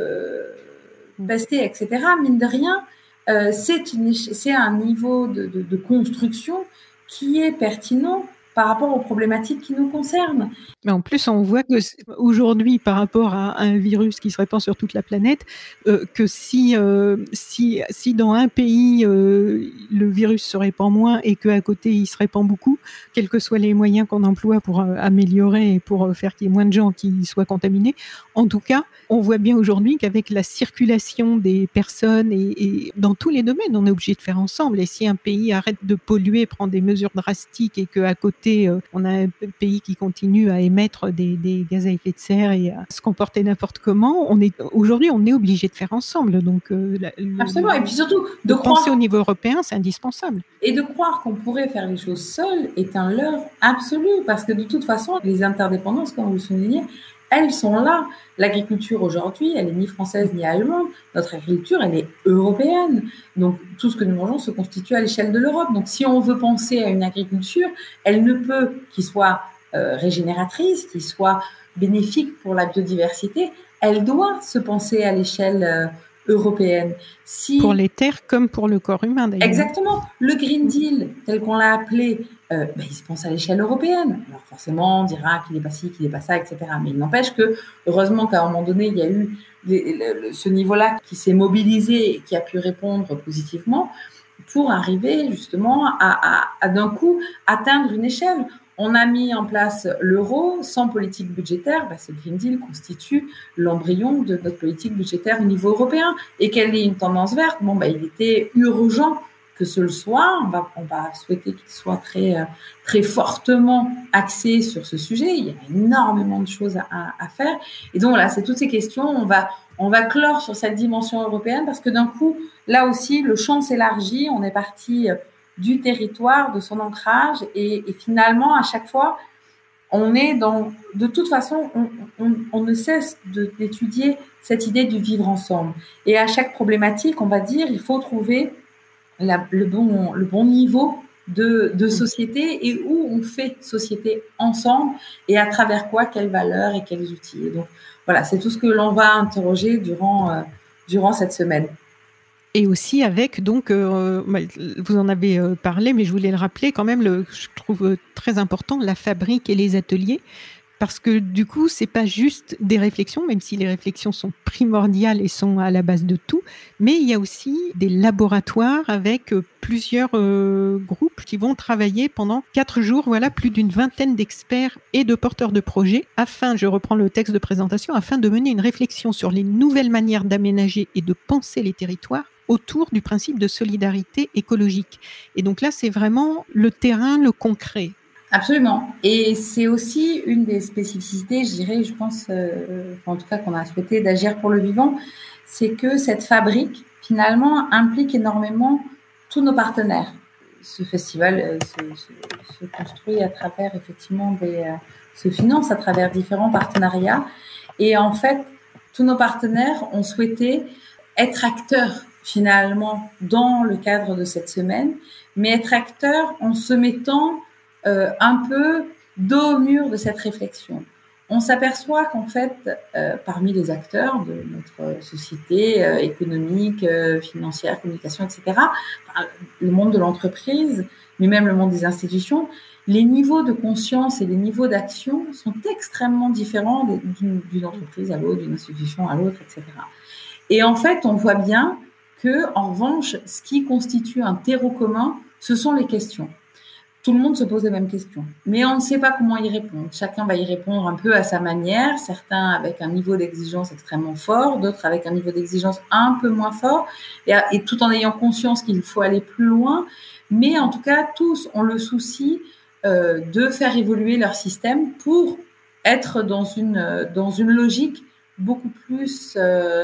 pester, etc., mine de rien, c'est un niveau de construction qui est pertinent par rapport aux problématiques qui nous concernent. Mais en plus, on voit que aujourd'hui, par rapport à un virus qui se répand sur toute la planète, que si dans un pays le virus se répand moins et qu'à côté il se répand beaucoup, quels que soient les moyens qu'on emploie pour améliorer et pour faire qu'il y ait moins de gens qui soient contaminés, en tout cas, on voit bien aujourd'hui qu'avec la circulation des personnes et dans tous les domaines, on est obligé de faire ensemble. Et si un pays arrête de polluer, prend des mesures drastiques, et qu'à côté, on a un pays qui continue à émettre des gaz à effet de serre et à se comporter n'importe comment, aujourd'hui, on est obligé de faire ensemble. Donc, absolument. Et puis surtout, de penser au niveau européen, c'est indispensable. Et de croire qu'on pourrait faire les choses seuls est un leurre absolu, parce que de toute façon, les interdépendances, comme vous le soulignez, elles sont là. L'agriculture aujourd'hui, elle est ni française ni allemande. Notre agriculture, elle est européenne. Donc, tout ce que nous mangeons se constitue à l'échelle de l'Europe. Donc, si on veut penser à une agriculture, elle ne peut qu'il soit régénératrice, qu'il soit bénéfique pour la biodiversité. Elle doit se penser à l'échelle européenne. Pour les terres comme pour le corps humain, d'ailleurs. Exactement. Le Green Deal, tel qu'on l'a appelé, il se pense à l'échelle européenne. Alors forcément, on dira qu'il n'est pas ci, qu'il n'est pas ça, etc. Mais il n'empêche que, heureusement qu'à un moment donné, il y a eu ce niveau-là qui s'est mobilisé et qui a pu répondre positivement pour arriver justement à d'un coup atteindre une échelle. On a mis en place l'euro sans politique budgétaire. Ce Green Deal constitue l'embryon de notre politique budgétaire au niveau européen. Et quelle est une tendance verte ? Il était urgent que ce le soit. On va souhaiter qu'il soit très, très fortement axé sur ce sujet. Il y a énormément de choses à faire. Et donc, voilà, c'est toutes ces questions. On va clore sur cette dimension européenne, parce que d'un coup, là aussi, le champ s'élargit. On est parti du territoire, de son ancrage, et finalement, à chaque fois, on est de toute façon, on ne cesse d'étudier cette idée du vivre ensemble. Et à chaque problématique, on va dire, il faut trouver le bon niveau de société et où on fait société ensemble et à travers quoi, quelles valeurs et quels outils. Et donc, voilà, c'est tout ce que l'on va interroger durant cette semaine. Et aussi avec, donc, vous en avez parlé, mais je voulais le rappeler quand même, je trouve très important, la fabrique et les ateliers. Parce que du coup, c'est pas juste des réflexions, même si les réflexions sont primordiales et sont à la base de tout, mais il y a aussi des laboratoires avec plusieurs groupes qui vont travailler pendant 4 jours, voilà, plus d'une vingtaine d'experts et de porteurs de projets, afin, je reprends le texte de présentation, afin de mener une réflexion sur les nouvelles manières d'aménager et de penser les territoires autour du principe de solidarité écologique. Et donc là, c'est vraiment le terrain, le concret. Absolument. Et c'est aussi une des spécificités, je dirais, je pense, en tout cas qu'on a souhaité d'Agir pour le vivant, c'est que cette fabrique, finalement, implique énormément tous nos partenaires. Ce festival se construit à travers, effectivement, se finance à travers différents partenariats. Et en fait, tous nos partenaires ont souhaité être acteurs, finalement, dans le cadre de cette semaine, mais être acteurs en se mettant un peu dos au mur de cette réflexion. On s'aperçoit qu'en fait, parmi les acteurs de notre société économique, financière, communication, etc., le monde de l'entreprise, mais même le monde des institutions, les niveaux de conscience et les niveaux d'action sont extrêmement différents d'une entreprise à l'autre, d'une institution à l'autre, etc. Et en fait, on voit bien que, en revanche, ce qui constitue un terreau commun, ce sont les questions. Tout le monde se pose les mêmes questions, mais on ne sait pas comment y répondre. Chacun va y répondre un peu à sa manière, certains avec un niveau d'exigence extrêmement fort, d'autres avec un niveau d'exigence un peu moins fort, et tout en ayant conscience qu'il faut aller plus loin. Mais en tout cas, tous ont le souci de faire évoluer leur système pour être dans une logique beaucoup plus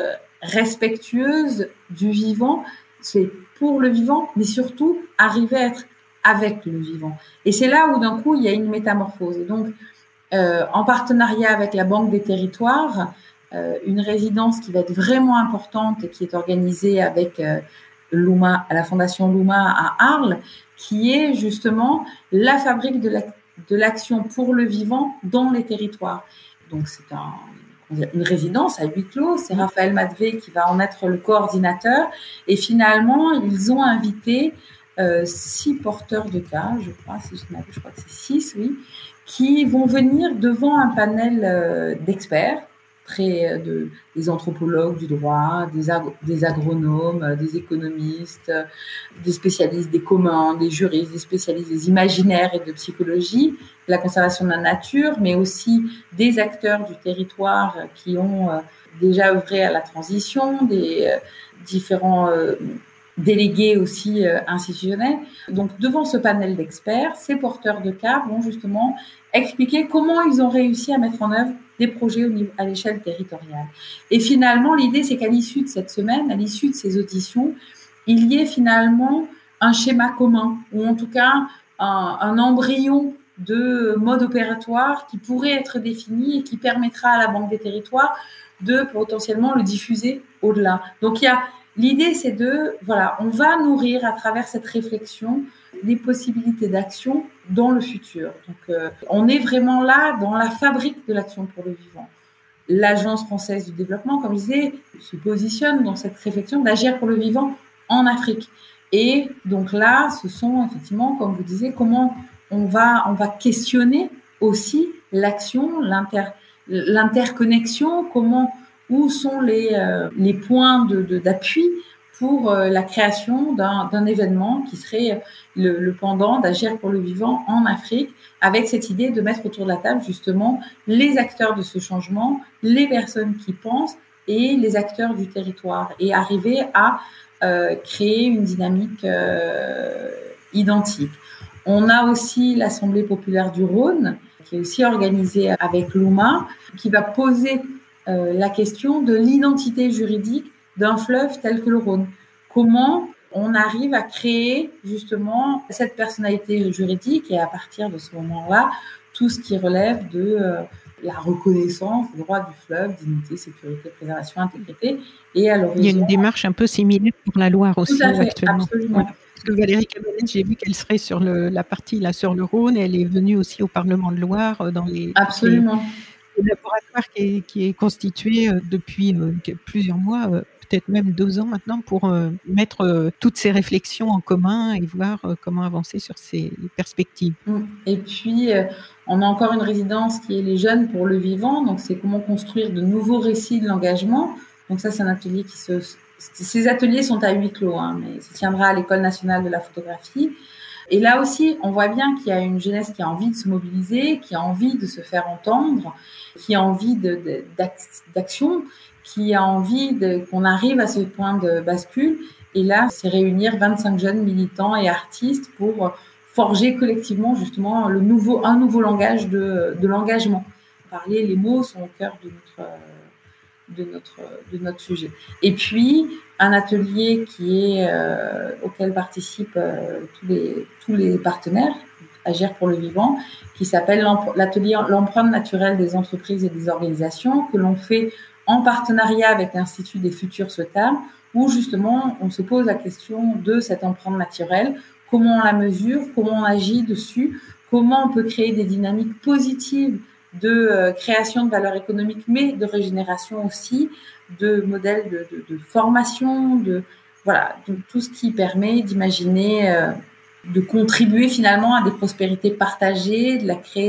respectueuse du vivant. C'est pour le vivant, mais surtout arriver à être avec le vivant. Et c'est là où d'un coup, il y a une métamorphose. Et donc, en partenariat avec la Banque des Territoires, une résidence qui va être vraiment importante et qui est organisée avec l'UMA, à la Fondation l'UMA à Arles, qui est justement la fabrique de l'action pour le vivant dans les territoires. Donc, c'est une résidence à huis clos. C'est Raphaël Madvé qui va en être le coordinateur. Et finalement, ils ont invité 6 porteurs de cas, je crois, si je m'abuse, je crois que c'est 6, oui, qui vont venir devant un panel d'experts, des anthropologues du droit, des agronomes, des économistes, des spécialistes des communs, des juristes, des spécialistes des imaginaires et de psychologie, de la conservation de la nature, mais aussi des acteurs du territoire qui ont déjà œuvré à la transition, des différents délégués aussi institutionnels. Donc, devant ce panel d'experts, ces porteurs de cas vont justement expliquer comment ils ont réussi à mettre en œuvre des projets à l'échelle territoriale. Et finalement, l'idée, c'est qu'à l'issue de cette semaine, à l'issue de ces auditions, il y ait finalement un schéma commun, ou en tout cas un embryon de mode opératoire qui pourrait être défini et qui permettra à la Banque des Territoires de potentiellement le diffuser au-delà. Donc, l'idée, c'est on va nourrir à travers cette réflexion des possibilités d'action dans le futur. Donc, on est vraiment là dans la fabrique de l'action pour le vivant. L'Agence française du développement, comme je disais, se positionne dans cette réflexion d'agir pour le vivant en Afrique. Et donc là, ce sont effectivement, comme vous disiez, comment on va questionner aussi l'action, l'interconnexion, où sont les points d'appui pour la création d'un événement qui serait le pendant d'Agir pour le vivant en Afrique, avec cette idée de mettre autour de la table justement les acteurs de ce changement, les personnes qui pensent et les acteurs du territoire, et arriver à créer une dynamique identique. On a aussi l'Assemblée populaire du Rhône, qui est aussi organisée avec l'UMA, qui va poser la question de l'identité juridique d'un fleuve tel que le Rhône. Comment on arrive à créer justement cette personnalité juridique, et à partir de ce moment-là, tout ce qui relève de la reconnaissance des droits du fleuve, dignité, sécurité, préservation, intégrité. Et à l'horizon... Il y a une démarche un peu similaire pour la Loire aussi actuellement. Absolument. Ouais. Parce que Valérie Cabanet, j'ai vu qu'elle serait sur la partie là sur le Rhône. Elle est venue aussi au Parlement de Loire dans le laboratoire qui est constitué depuis plusieurs mois, peut-être même 2 ans maintenant, pour mettre toutes ces réflexions en commun et voir comment avancer sur ces perspectives. Et puis, on a encore une résidence qui est les jeunes pour le vivant. Donc, c'est comment construire de nouveaux récits de l'engagement. Donc, ça, c'est un atelier ces ateliers sont à huis clos, mais ça tiendra à l'École nationale de la photographie. Et là aussi, on voit bien qu'il y a une jeunesse qui a envie de se mobiliser, qui a envie de se faire entendre, qui a envie d'action, qui a envie qu'on arrive à ce point de bascule. Et là, c'est réunir 25 jeunes militants et artistes pour forger collectivement justement un nouveau langage de l'engagement. Parler, les mots sont au cœur de notre sujet. Et puis, un atelier auquel participent tous les partenaires, Agir pour le vivant, qui s'appelle l'atelier L'empreinte naturelle des entreprises et des organisations, que l'on fait en partenariat avec l'Institut des futurs souhaitables, où justement on se pose la question de cette empreinte naturelle, comment on la mesure, comment on agit dessus, comment on peut créer des dynamiques positives de création de valeur économique, mais de régénération aussi, de modèles de formation, de tout ce qui permet d'imaginer, de contribuer finalement à des prospérités partagées,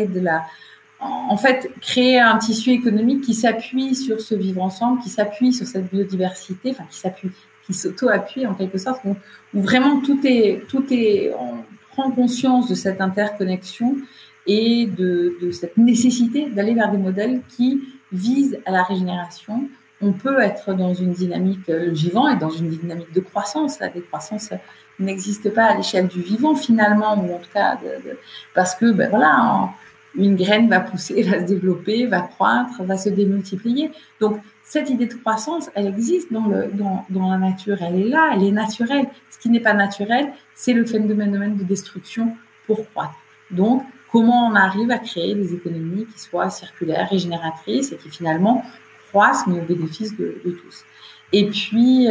créer un tissu économique qui s'appuie sur ce vivre ensemble, qui s'appuie sur cette biodiversité, qui s'auto-appuie en quelque sorte, où vraiment tout est, on prend conscience de cette interconnexion et de cette nécessité d'aller vers des modèles qui visent à la régénération. On peut être dans une dynamique, le vivant est dans une dynamique de croissance. La décroissance n'existe pas à l'échelle du vivant finalement, ou en tout cas parce que une graine va pousser, va se développer, va croître, va se démultiplier. Donc cette idée de croissance, elle existe dans la nature, elle est là, elle est naturelle. Ce qui n'est pas naturel, c'est le phénomène de destruction pour croître. Donc comment on arrive à créer des économies qui soient circulaires, régénératrices et qui finalement croissent, mais au bénéfice de tous. Et puis,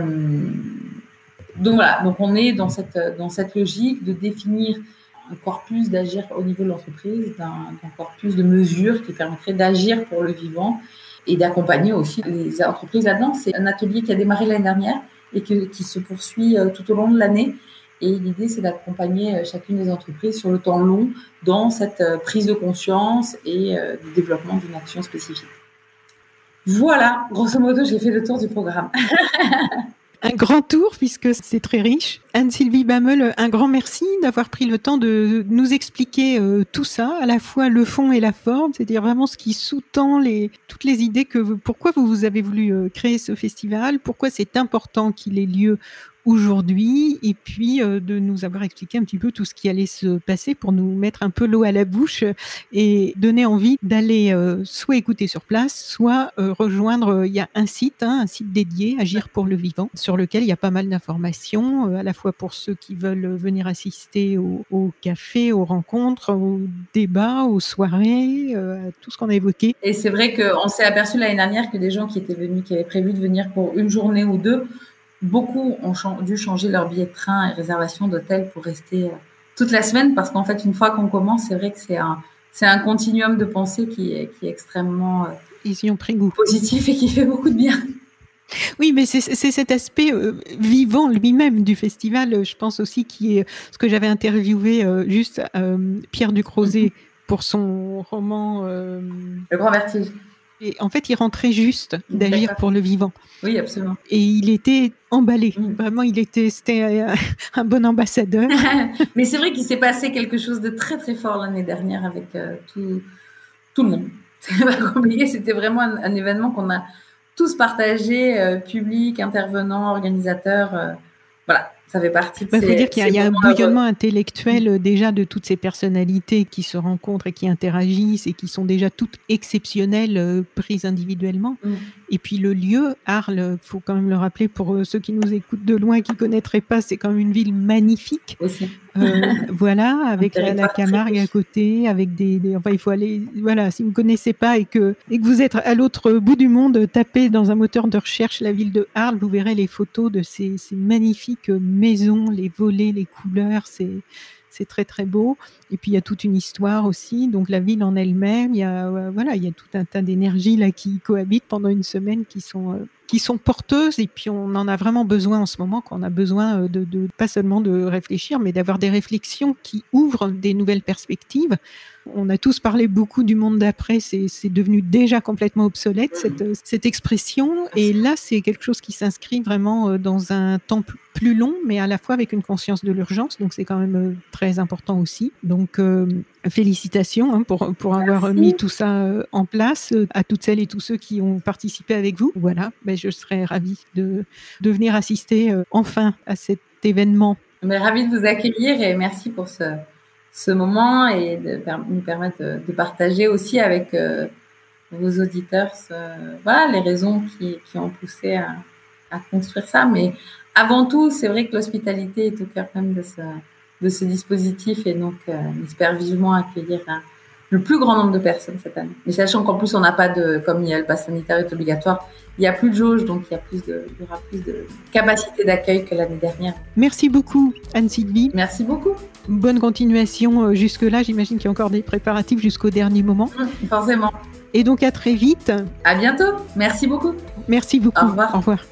donc on est dans cette logique de définir un corpus, d'agir au niveau de l'entreprise, d'un corpus de mesures qui permettrait d'agir pour le vivant et d'accompagner aussi les entreprises là-dedans. C'est un atelier qui a démarré l'année dernière et qui se poursuit tout au long de l'année. Et l'idée, c'est d'accompagner chacune des entreprises sur le temps long dans cette prise de conscience et le développement d'une action spécifique. Voilà, grosso modo, j'ai fait le tour du programme. Un grand tour, puisque c'est très riche. Anne-Sylvie Bameul, un grand merci d'avoir pris le temps de nous expliquer tout ça, à la fois le fond et la forme, c'est-à-dire vraiment ce qui sous-tend toutes les idées pourquoi vous avez voulu créer ce festival, pourquoi c'est important qu'il ait lieu aujourd'hui, et puis de nous avoir expliqué un petit peu tout ce qui allait se passer pour nous mettre un peu l'eau à la bouche et donner envie d'aller soit écouter sur place, soit rejoindre. Il y a un site dédié, Agir pour le vivant, sur lequel il y a pas mal d'informations, à la fois pour ceux qui veulent venir assister au café, aux rencontres, aux débats, aux soirées, à tout ce qu'on a évoqué. Et c'est vrai qu'on s'est aperçu l'année dernière que des gens qui étaient venus, qui avaient prévu de venir pour une journée ou deux, beaucoup ont dû changer leur billet de train et réservation d'hôtel pour rester toute la semaine, parce qu'en fait, une fois qu'on commence, c'est vrai que c'est un continuum de pensée qui est extrêmement Ils y ont pris goût. Positif et qui fait beaucoup de bien. Oui, mais c'est cet aspect vivant lui-même du festival, je pense aussi, qui est ce que j'avais interviewé juste Pierre Ducrozet pour son roman Le Grand Vertige. Et en fait, il rentrait juste d'Agir pour le vivant. Oui, absolument. Et il était emballé. Vraiment, c'était un bon ambassadeur. Mais c'est vrai qu'il s'est passé quelque chose de très, très fort l'année dernière avec tout le monde. C'est pas compliqué. C'était vraiment un événement qu'on a tous partagé, public, intervenants, organisateurs. Voilà. Ça fait partie de Il faut dire qu'il y a un bouillonnement intellectuel déjà de toutes ces personnalités qui se rencontrent et qui interagissent et qui sont déjà toutes exceptionnelles prises individuellement. Et puis le lieu, Arles, il faut quand même le rappeler pour ceux qui nous écoutent de loin et qui ne connaîtraient pas, c'est quand même une ville magnifique. Aussi. Voilà, avec la Camargue à côté, avec enfin, il faut aller, voilà, si vous ne connaissez pas et que vous êtes à l'autre bout du monde, tapez dans un moteur de recherche la ville de Arles, vous verrez les photos de ces magnifiques maisons, les volets, les couleurs, c'est très très beau. Et puis il y a toute une histoire aussi, donc la ville en elle-même, il y a tout un tas d'énergies là qui cohabitent pendant une semaine qui sont porteuses, et puis on en a vraiment besoin en ce moment, qu'on a besoin de pas seulement de réfléchir, mais d'avoir des réflexions qui ouvrent des nouvelles perspectives. On a tous parlé beaucoup du monde d'après, c'est devenu déjà complètement obsolète cette expression, et là c'est quelque chose qui s'inscrit vraiment dans un temps plus long, mais à la fois avec une conscience de l'urgence, donc c'est quand même très important aussi. Donc félicitations pour avoir mis tout ça en place, à toutes celles et tous ceux qui ont participé avec vous. Voilà, je serais ravie de venir assister enfin à cet événement. Ravie de vous accueillir et merci pour ce moment et de nous permettre de partager aussi avec vos auditeurs les raisons qui ont poussé à construire ça. Mais avant tout, c'est vrai que l'hospitalité est au cœur même de ce dispositif, et donc on espère vivement accueillir le plus grand nombre de personnes cette année. Mais sachant qu'en plus on n'a pas comme le pass sanitaire est obligatoire, il n'y a plus de jauge, donc il y aura plus de capacité d'accueil que l'année dernière. Merci beaucoup Anne-Sylvie. Merci beaucoup. Bonne continuation jusque-là, j'imagine qu'il y a encore des préparatifs jusqu'au dernier moment. Forcément. Et donc à très vite. À bientôt, merci beaucoup. Merci beaucoup. Au revoir. Au revoir.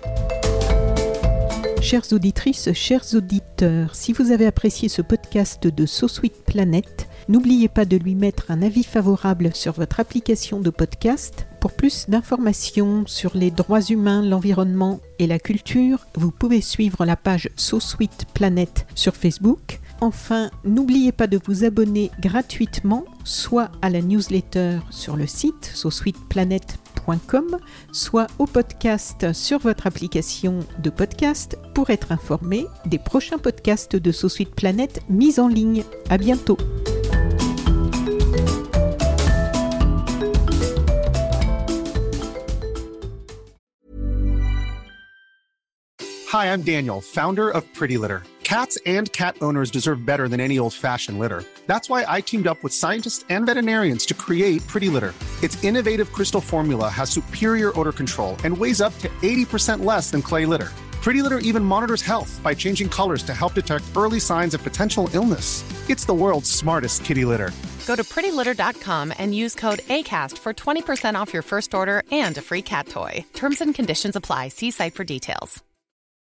Chères auditrices, chers auditeurs, si vous avez apprécié ce podcast de So Sweet Planet, n'oubliez pas de lui mettre un avis favorable sur votre application de podcast. Pour plus d'informations sur les droits humains, l'environnement et la culture, vous pouvez suivre la page So Sweet Planet sur Facebook. Enfin, n'oubliez pas de vous abonner gratuitement, soit à la newsletter sur le site sosweetplanet.com, soit au podcast sur votre application de podcast pour être informé des prochains podcasts de So Sweet Planet mis en ligne. À bientôt. Hi, I'm Daniel, founder of Pretty Litter. Cats and cat owners deserve better than any old-fashioned litter. That's why I teamed up with scientists and veterinarians to create Pretty Litter. Its innovative crystal formula has superior odor control and weighs up to 80% less than clay litter. Pretty Litter even monitors health by changing colors to help detect early signs of potential illness. It's the world's smartest kitty litter. Go to prettylitter.com and use code ACAST for 20% off your first order and a free cat toy. Terms and conditions apply. See site for details.